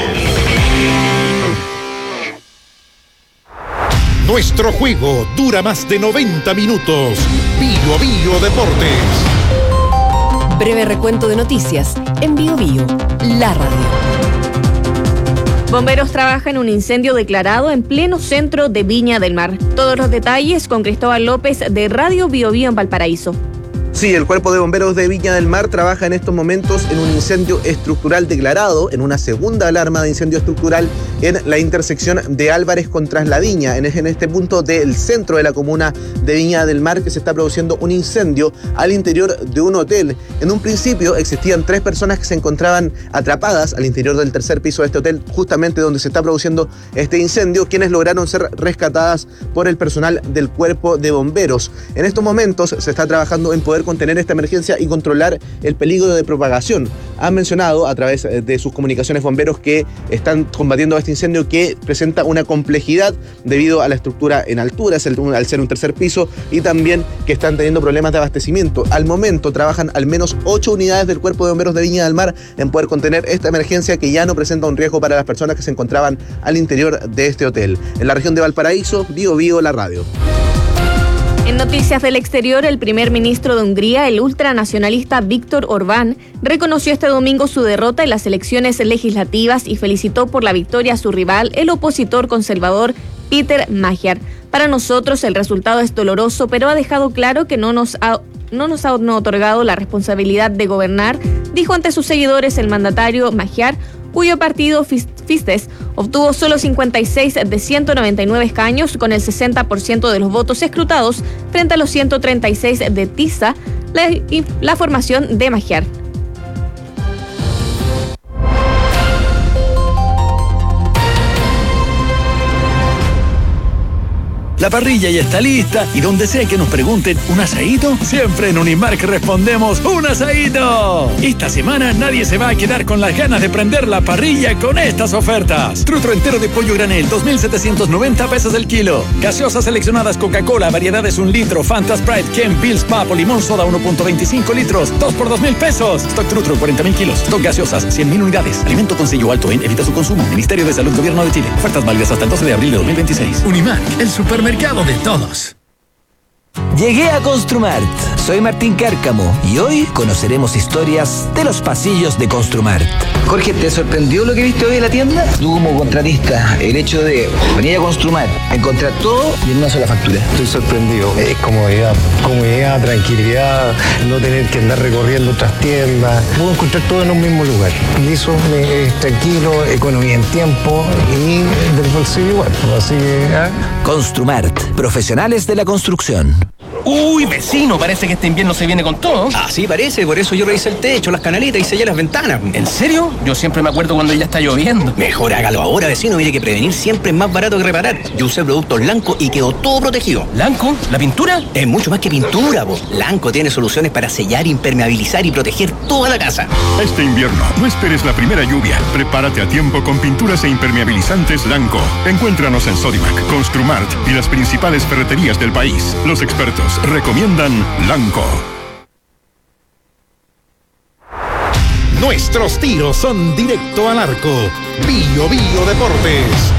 Nuestro juego dura más de noventa minutos. Bio Bio Deportes. Breve recuento de noticias en Bio Bio, la radio. Bomberos trabajan en un incendio declarado en pleno centro de Viña del Mar. Todos los detalles con Cristóbal López de Radio Bio Bio en Valparaíso. Sí, el Cuerpo de Bomberos de Viña del Mar trabaja en estos momentos en un incendio estructural declarado, en una segunda alarma de incendio estructural en la intersección de Álvarez con Trasladiña, en, en este punto del centro de la comuna de Viña del Mar, que se está produciendo un incendio al interior de un hotel. En un principio existían tres personas que se encontraban atrapadas al interior del tercer piso de este hotel, justamente donde se está produciendo este incendio, quienes lograron ser rescatadas por el personal del Cuerpo de Bomberos. En estos momentos se está trabajando en poder contener esta emergencia y controlar el peligro de propagación. Han mencionado a través de sus comunicaciones bomberos que están combatiendo este incendio, que presenta una complejidad debido a la estructura en altura, al ser un tercer piso, y también que están teniendo problemas de abastecimiento. Al momento trabajan al menos ocho unidades del Cuerpo de Bomberos de Viña del Mar en poder contener esta emergencia, que ya no presenta un riesgo para las personas que se encontraban al interior de este hotel. En la región de Valparaíso, Bio Bio, la radio. En noticias del exterior, el primer ministro de Hungría, el ultranacionalista Viktor Orbán, reconoció este domingo su derrota en las elecciones legislativas y felicitó por la victoria a su rival, el opositor conservador Péter Magyar. Para nosotros el resultado es doloroso, pero ha dejado claro que no nos ha, no nos ha no otorgado la responsabilidad de gobernar, dijo ante sus seguidores el mandatario Magyar, cuyo partido Fidesz obtuvo solo cincuenta y seis de ciento noventa y nueve escaños, con el sesenta por ciento de los votos escrutados frente a los ciento treinta y seis de TISA, la, la formación de Magyar. La parrilla ya está lista y donde sea que nos pregunten, ¿un asadito? Siempre en Unimark respondemos, ¡un asadito! Esta semana nadie se va a quedar con las ganas de prender la parrilla con estas ofertas. Trutro entero de pollo granel, dos mil setecientos noventa pesos el kilo. Gaseosas seleccionadas Coca-Cola, variedades un litro, Fanta Sprite, Ken, Pils, Papo, Limón Soda uno punto veinticinco litros, dos por dos mil pesos. Stock Trutro, cuarenta mil kilos. Stock gaseosas, cien mil unidades. Alimento con sello alto en Evita su consumo. Ministerio de Salud, Gobierno de Chile. Ofertas válidas hasta el doce de abril de dos mil veintiséis. Unimark, el supermercado de todos. Llegué a Construmart. Soy Martín Cárcamo y hoy conoceremos historias de los pasillos de Construmart. Jorge, ¿te sorprendió lo que viste hoy en la tienda? Tú como contratista, el hecho de venir a Construmart, encontrar todo y en una sola factura. Estoy sorprendido. Es comodidad, comodidad, tranquilidad, no tener que andar recorriendo otras tiendas. Puedo encontrar todo en un mismo lugar. Y eso es tranquilo, economía en tiempo y del bolsillo igual. Así que, ¿eh? Construmart, profesionales de la construcción. Uy, vecino, parece que este invierno se viene con todo. Ah, sí, parece, por eso yo revisé el techo, las canalitas y sellé las ventanas. ¿En serio? Yo siempre me acuerdo cuando ya está lloviendo. Mejor hágalo ahora, vecino, mire que prevenir siempre es más barato que reparar. Yo usé productos Lanco y quedó todo protegido. ¿Lanco? ¿La pintura? Es mucho más que pintura, po. Lanco tiene soluciones para sellar, impermeabilizar y proteger toda la casa. Este invierno, no esperes la primera lluvia. Prepárate a tiempo con pinturas e impermeabilizantes Lanco. Encuéntranos en Sodimac, Construmart y las principales ferreterías del país. Los expertos recomiendan Lanco. Nuestros tiros son directo al arco. Bio Bio Deportes.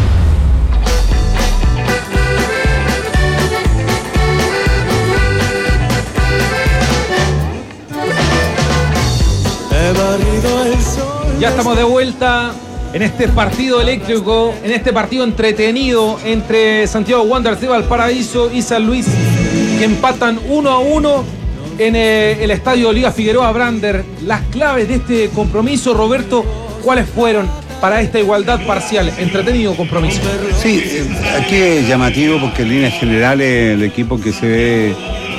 Ya estamos de vuelta en este partido eléctrico, en este partido entretenido entre Santiago Wanderers de Valparaíso y San Luis, que empatan uno a uno en eh, el estadio Liga Figueroa Brander. Las claves de este compromiso, Roberto, ¿cuáles fueron para esta igualdad parcial? Entretenido compromiso. Sí, aquí es llamativo porque en líneas generales el equipo que se ve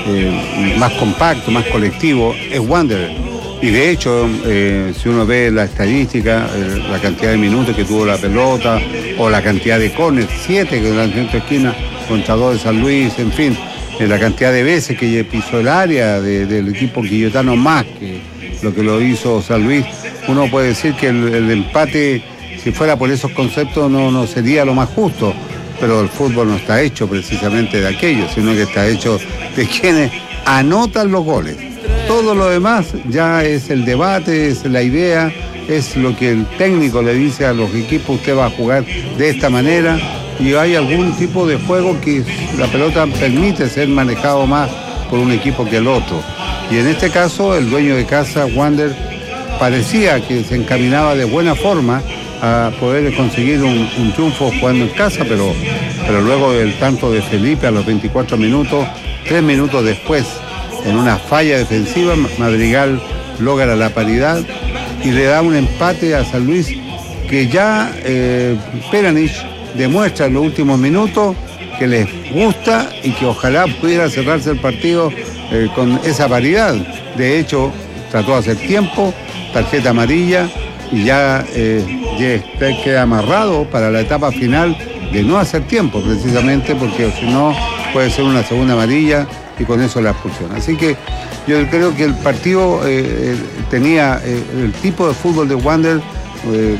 eh, más compacto, más colectivo, es Wanderers. Y de hecho, eh, si uno ve la estadística, eh, la cantidad de minutos que tuvo la pelota, o la cantidad de corners, siete que en la centro esquina contra dos de San Luis, en fin, eh, la cantidad de veces que pisó el área de, del equipo quillotano más que lo que lo hizo San Luis, uno puede decir que el, el empate, si fuera por esos conceptos, no, no sería lo más justo, pero el fútbol no está hecho precisamente de aquello, sino que está hecho de quienes anotan los goles. Todo lo demás ya es el debate, es la idea, es lo que el técnico le dice a los equipos, usted va a jugar de esta manera, y hay algún tipo de juego que la pelota permite ser manejado más por un equipo que el otro. Y en este caso el dueño de casa, Wander, parecía que se encaminaba de buena forma a poder conseguir un, un triunfo jugando en casa, pero, pero luego del tanto de Felipe a los veinticuatro minutos, tres minutos después, en una falla defensiva, Madrigal logra la paridad y le da un empate a San Luis, que ya eh, Peranich demuestra en los últimos minutos que les gusta y que ojalá pudiera cerrarse el partido eh, con esa paridad. De hecho, trató de hacer tiempo, tarjeta amarilla, y ya, eh, ya queda amarrado para la etapa final de no hacer tiempo, precisamente porque si no puede ser una segunda amarilla y con eso la expulsión. Así que yo creo que el partido eh, tenía eh, el tipo de fútbol de Wander, eh,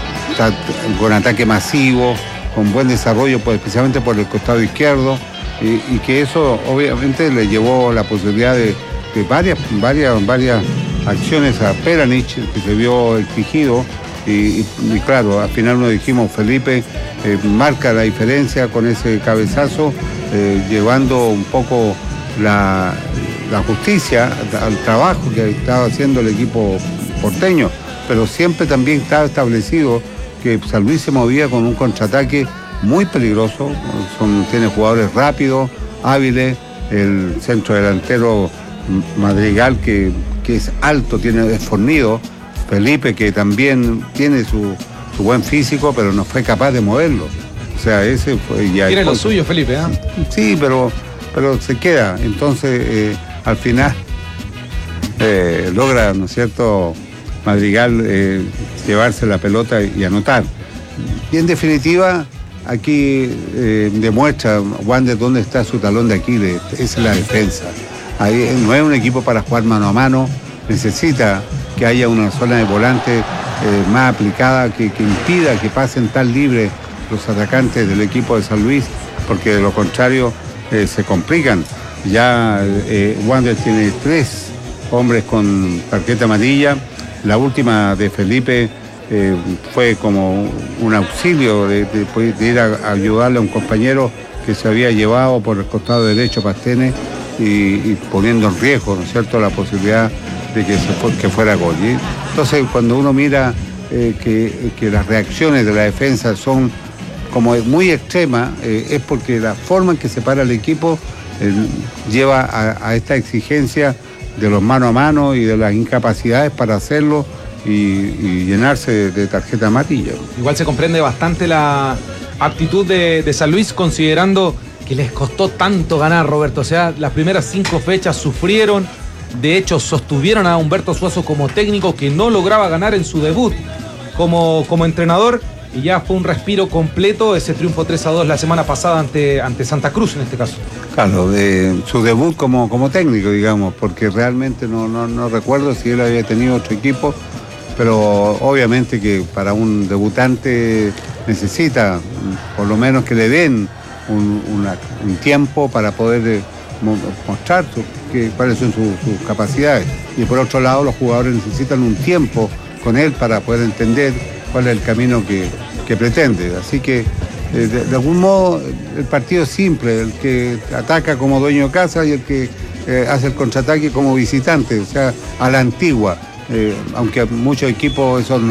con ataque masivo, con buen desarrollo, pues, especialmente por el costado izquierdo, y, y que eso obviamente le llevó la posibilidad de, de varias, varias, varias acciones a Peranich, que se vio exigido, y, y, y claro, al final nos dijimos, Felipe eh, marca la diferencia con ese cabezazo, eh, llevando un poco La, la justicia al trabajo que estaba haciendo el equipo porteño, pero siempre también estaba establecido que San Luis se movía con un contraataque muy peligroso. Son, tiene jugadores rápidos, hábiles, el centro delantero Madrigal que, que es alto, tiene, es fornido, Felipe que también tiene su, su buen físico, pero no fue capaz de moverlo. O sea, ese fue ya. Tiene lo suyo, Felipe, ¿eh? Sí, pero pero se queda, entonces eh, al final eh, logra, ¿no es cierto?, Madrigal eh, llevarse la pelota y anotar. Y en definitiva, aquí eh, demuestra Wander dónde está su talón de Aquiles, esa es la defensa. Ahí, no es un equipo para jugar mano a mano, necesita que haya una zona de volante eh, más aplicada, que, que impida que pasen tan libres los atacantes del equipo de San Luis, porque de lo contrario Eh, se complican. Ya eh, Wander tiene tres hombres con tarjeta amarilla. La última de Felipe eh, fue como un auxilio de, de, de ir a, a ayudarle a un compañero que se había llevado por el costado derecho Pastene y, y poniendo en riesgo, ¿no es cierto?, la posibilidad de que, se fue, que fuera gol. ¿Sí? Entonces, cuando uno mira eh, que, que las reacciones de la defensa son como muy extrema, eh, es porque la forma en que se para el equipo eh, lleva a, a esta exigencia de los mano a mano y de las incapacidades para hacerlo y, y llenarse de, de tarjeta amarilla. Igual se comprende bastante la actitud de, de San Luis, considerando que les costó tanto ganar, Roberto. O sea, las primeras cinco fechas sufrieron. De hecho, sostuvieron a Humberto Suazo como técnico que no lograba ganar en su debut como, como entrenador. Y ya fue un respiro completo ese triunfo tres a dos la semana pasada ante, ante Santa Cruz en este caso. Claro, de su debut como, como técnico, digamos, porque realmente no, no, no recuerdo si él había tenido otro equipo, pero obviamente que para un debutante necesita por lo menos que le den un, una, un tiempo para poder eh, mostrar su, que, cuáles son sus, sus capacidades. Y por otro lado, los jugadores necesitan un tiempo con él para poder entender cuál es el camino que, que pretende. Así que, eh, de, de algún modo, el partido es simple, el que ataca como dueño de casa y el que eh, hace el contraataque como visitante, o sea, a la antigua. Eh, aunque muchos equipos eso no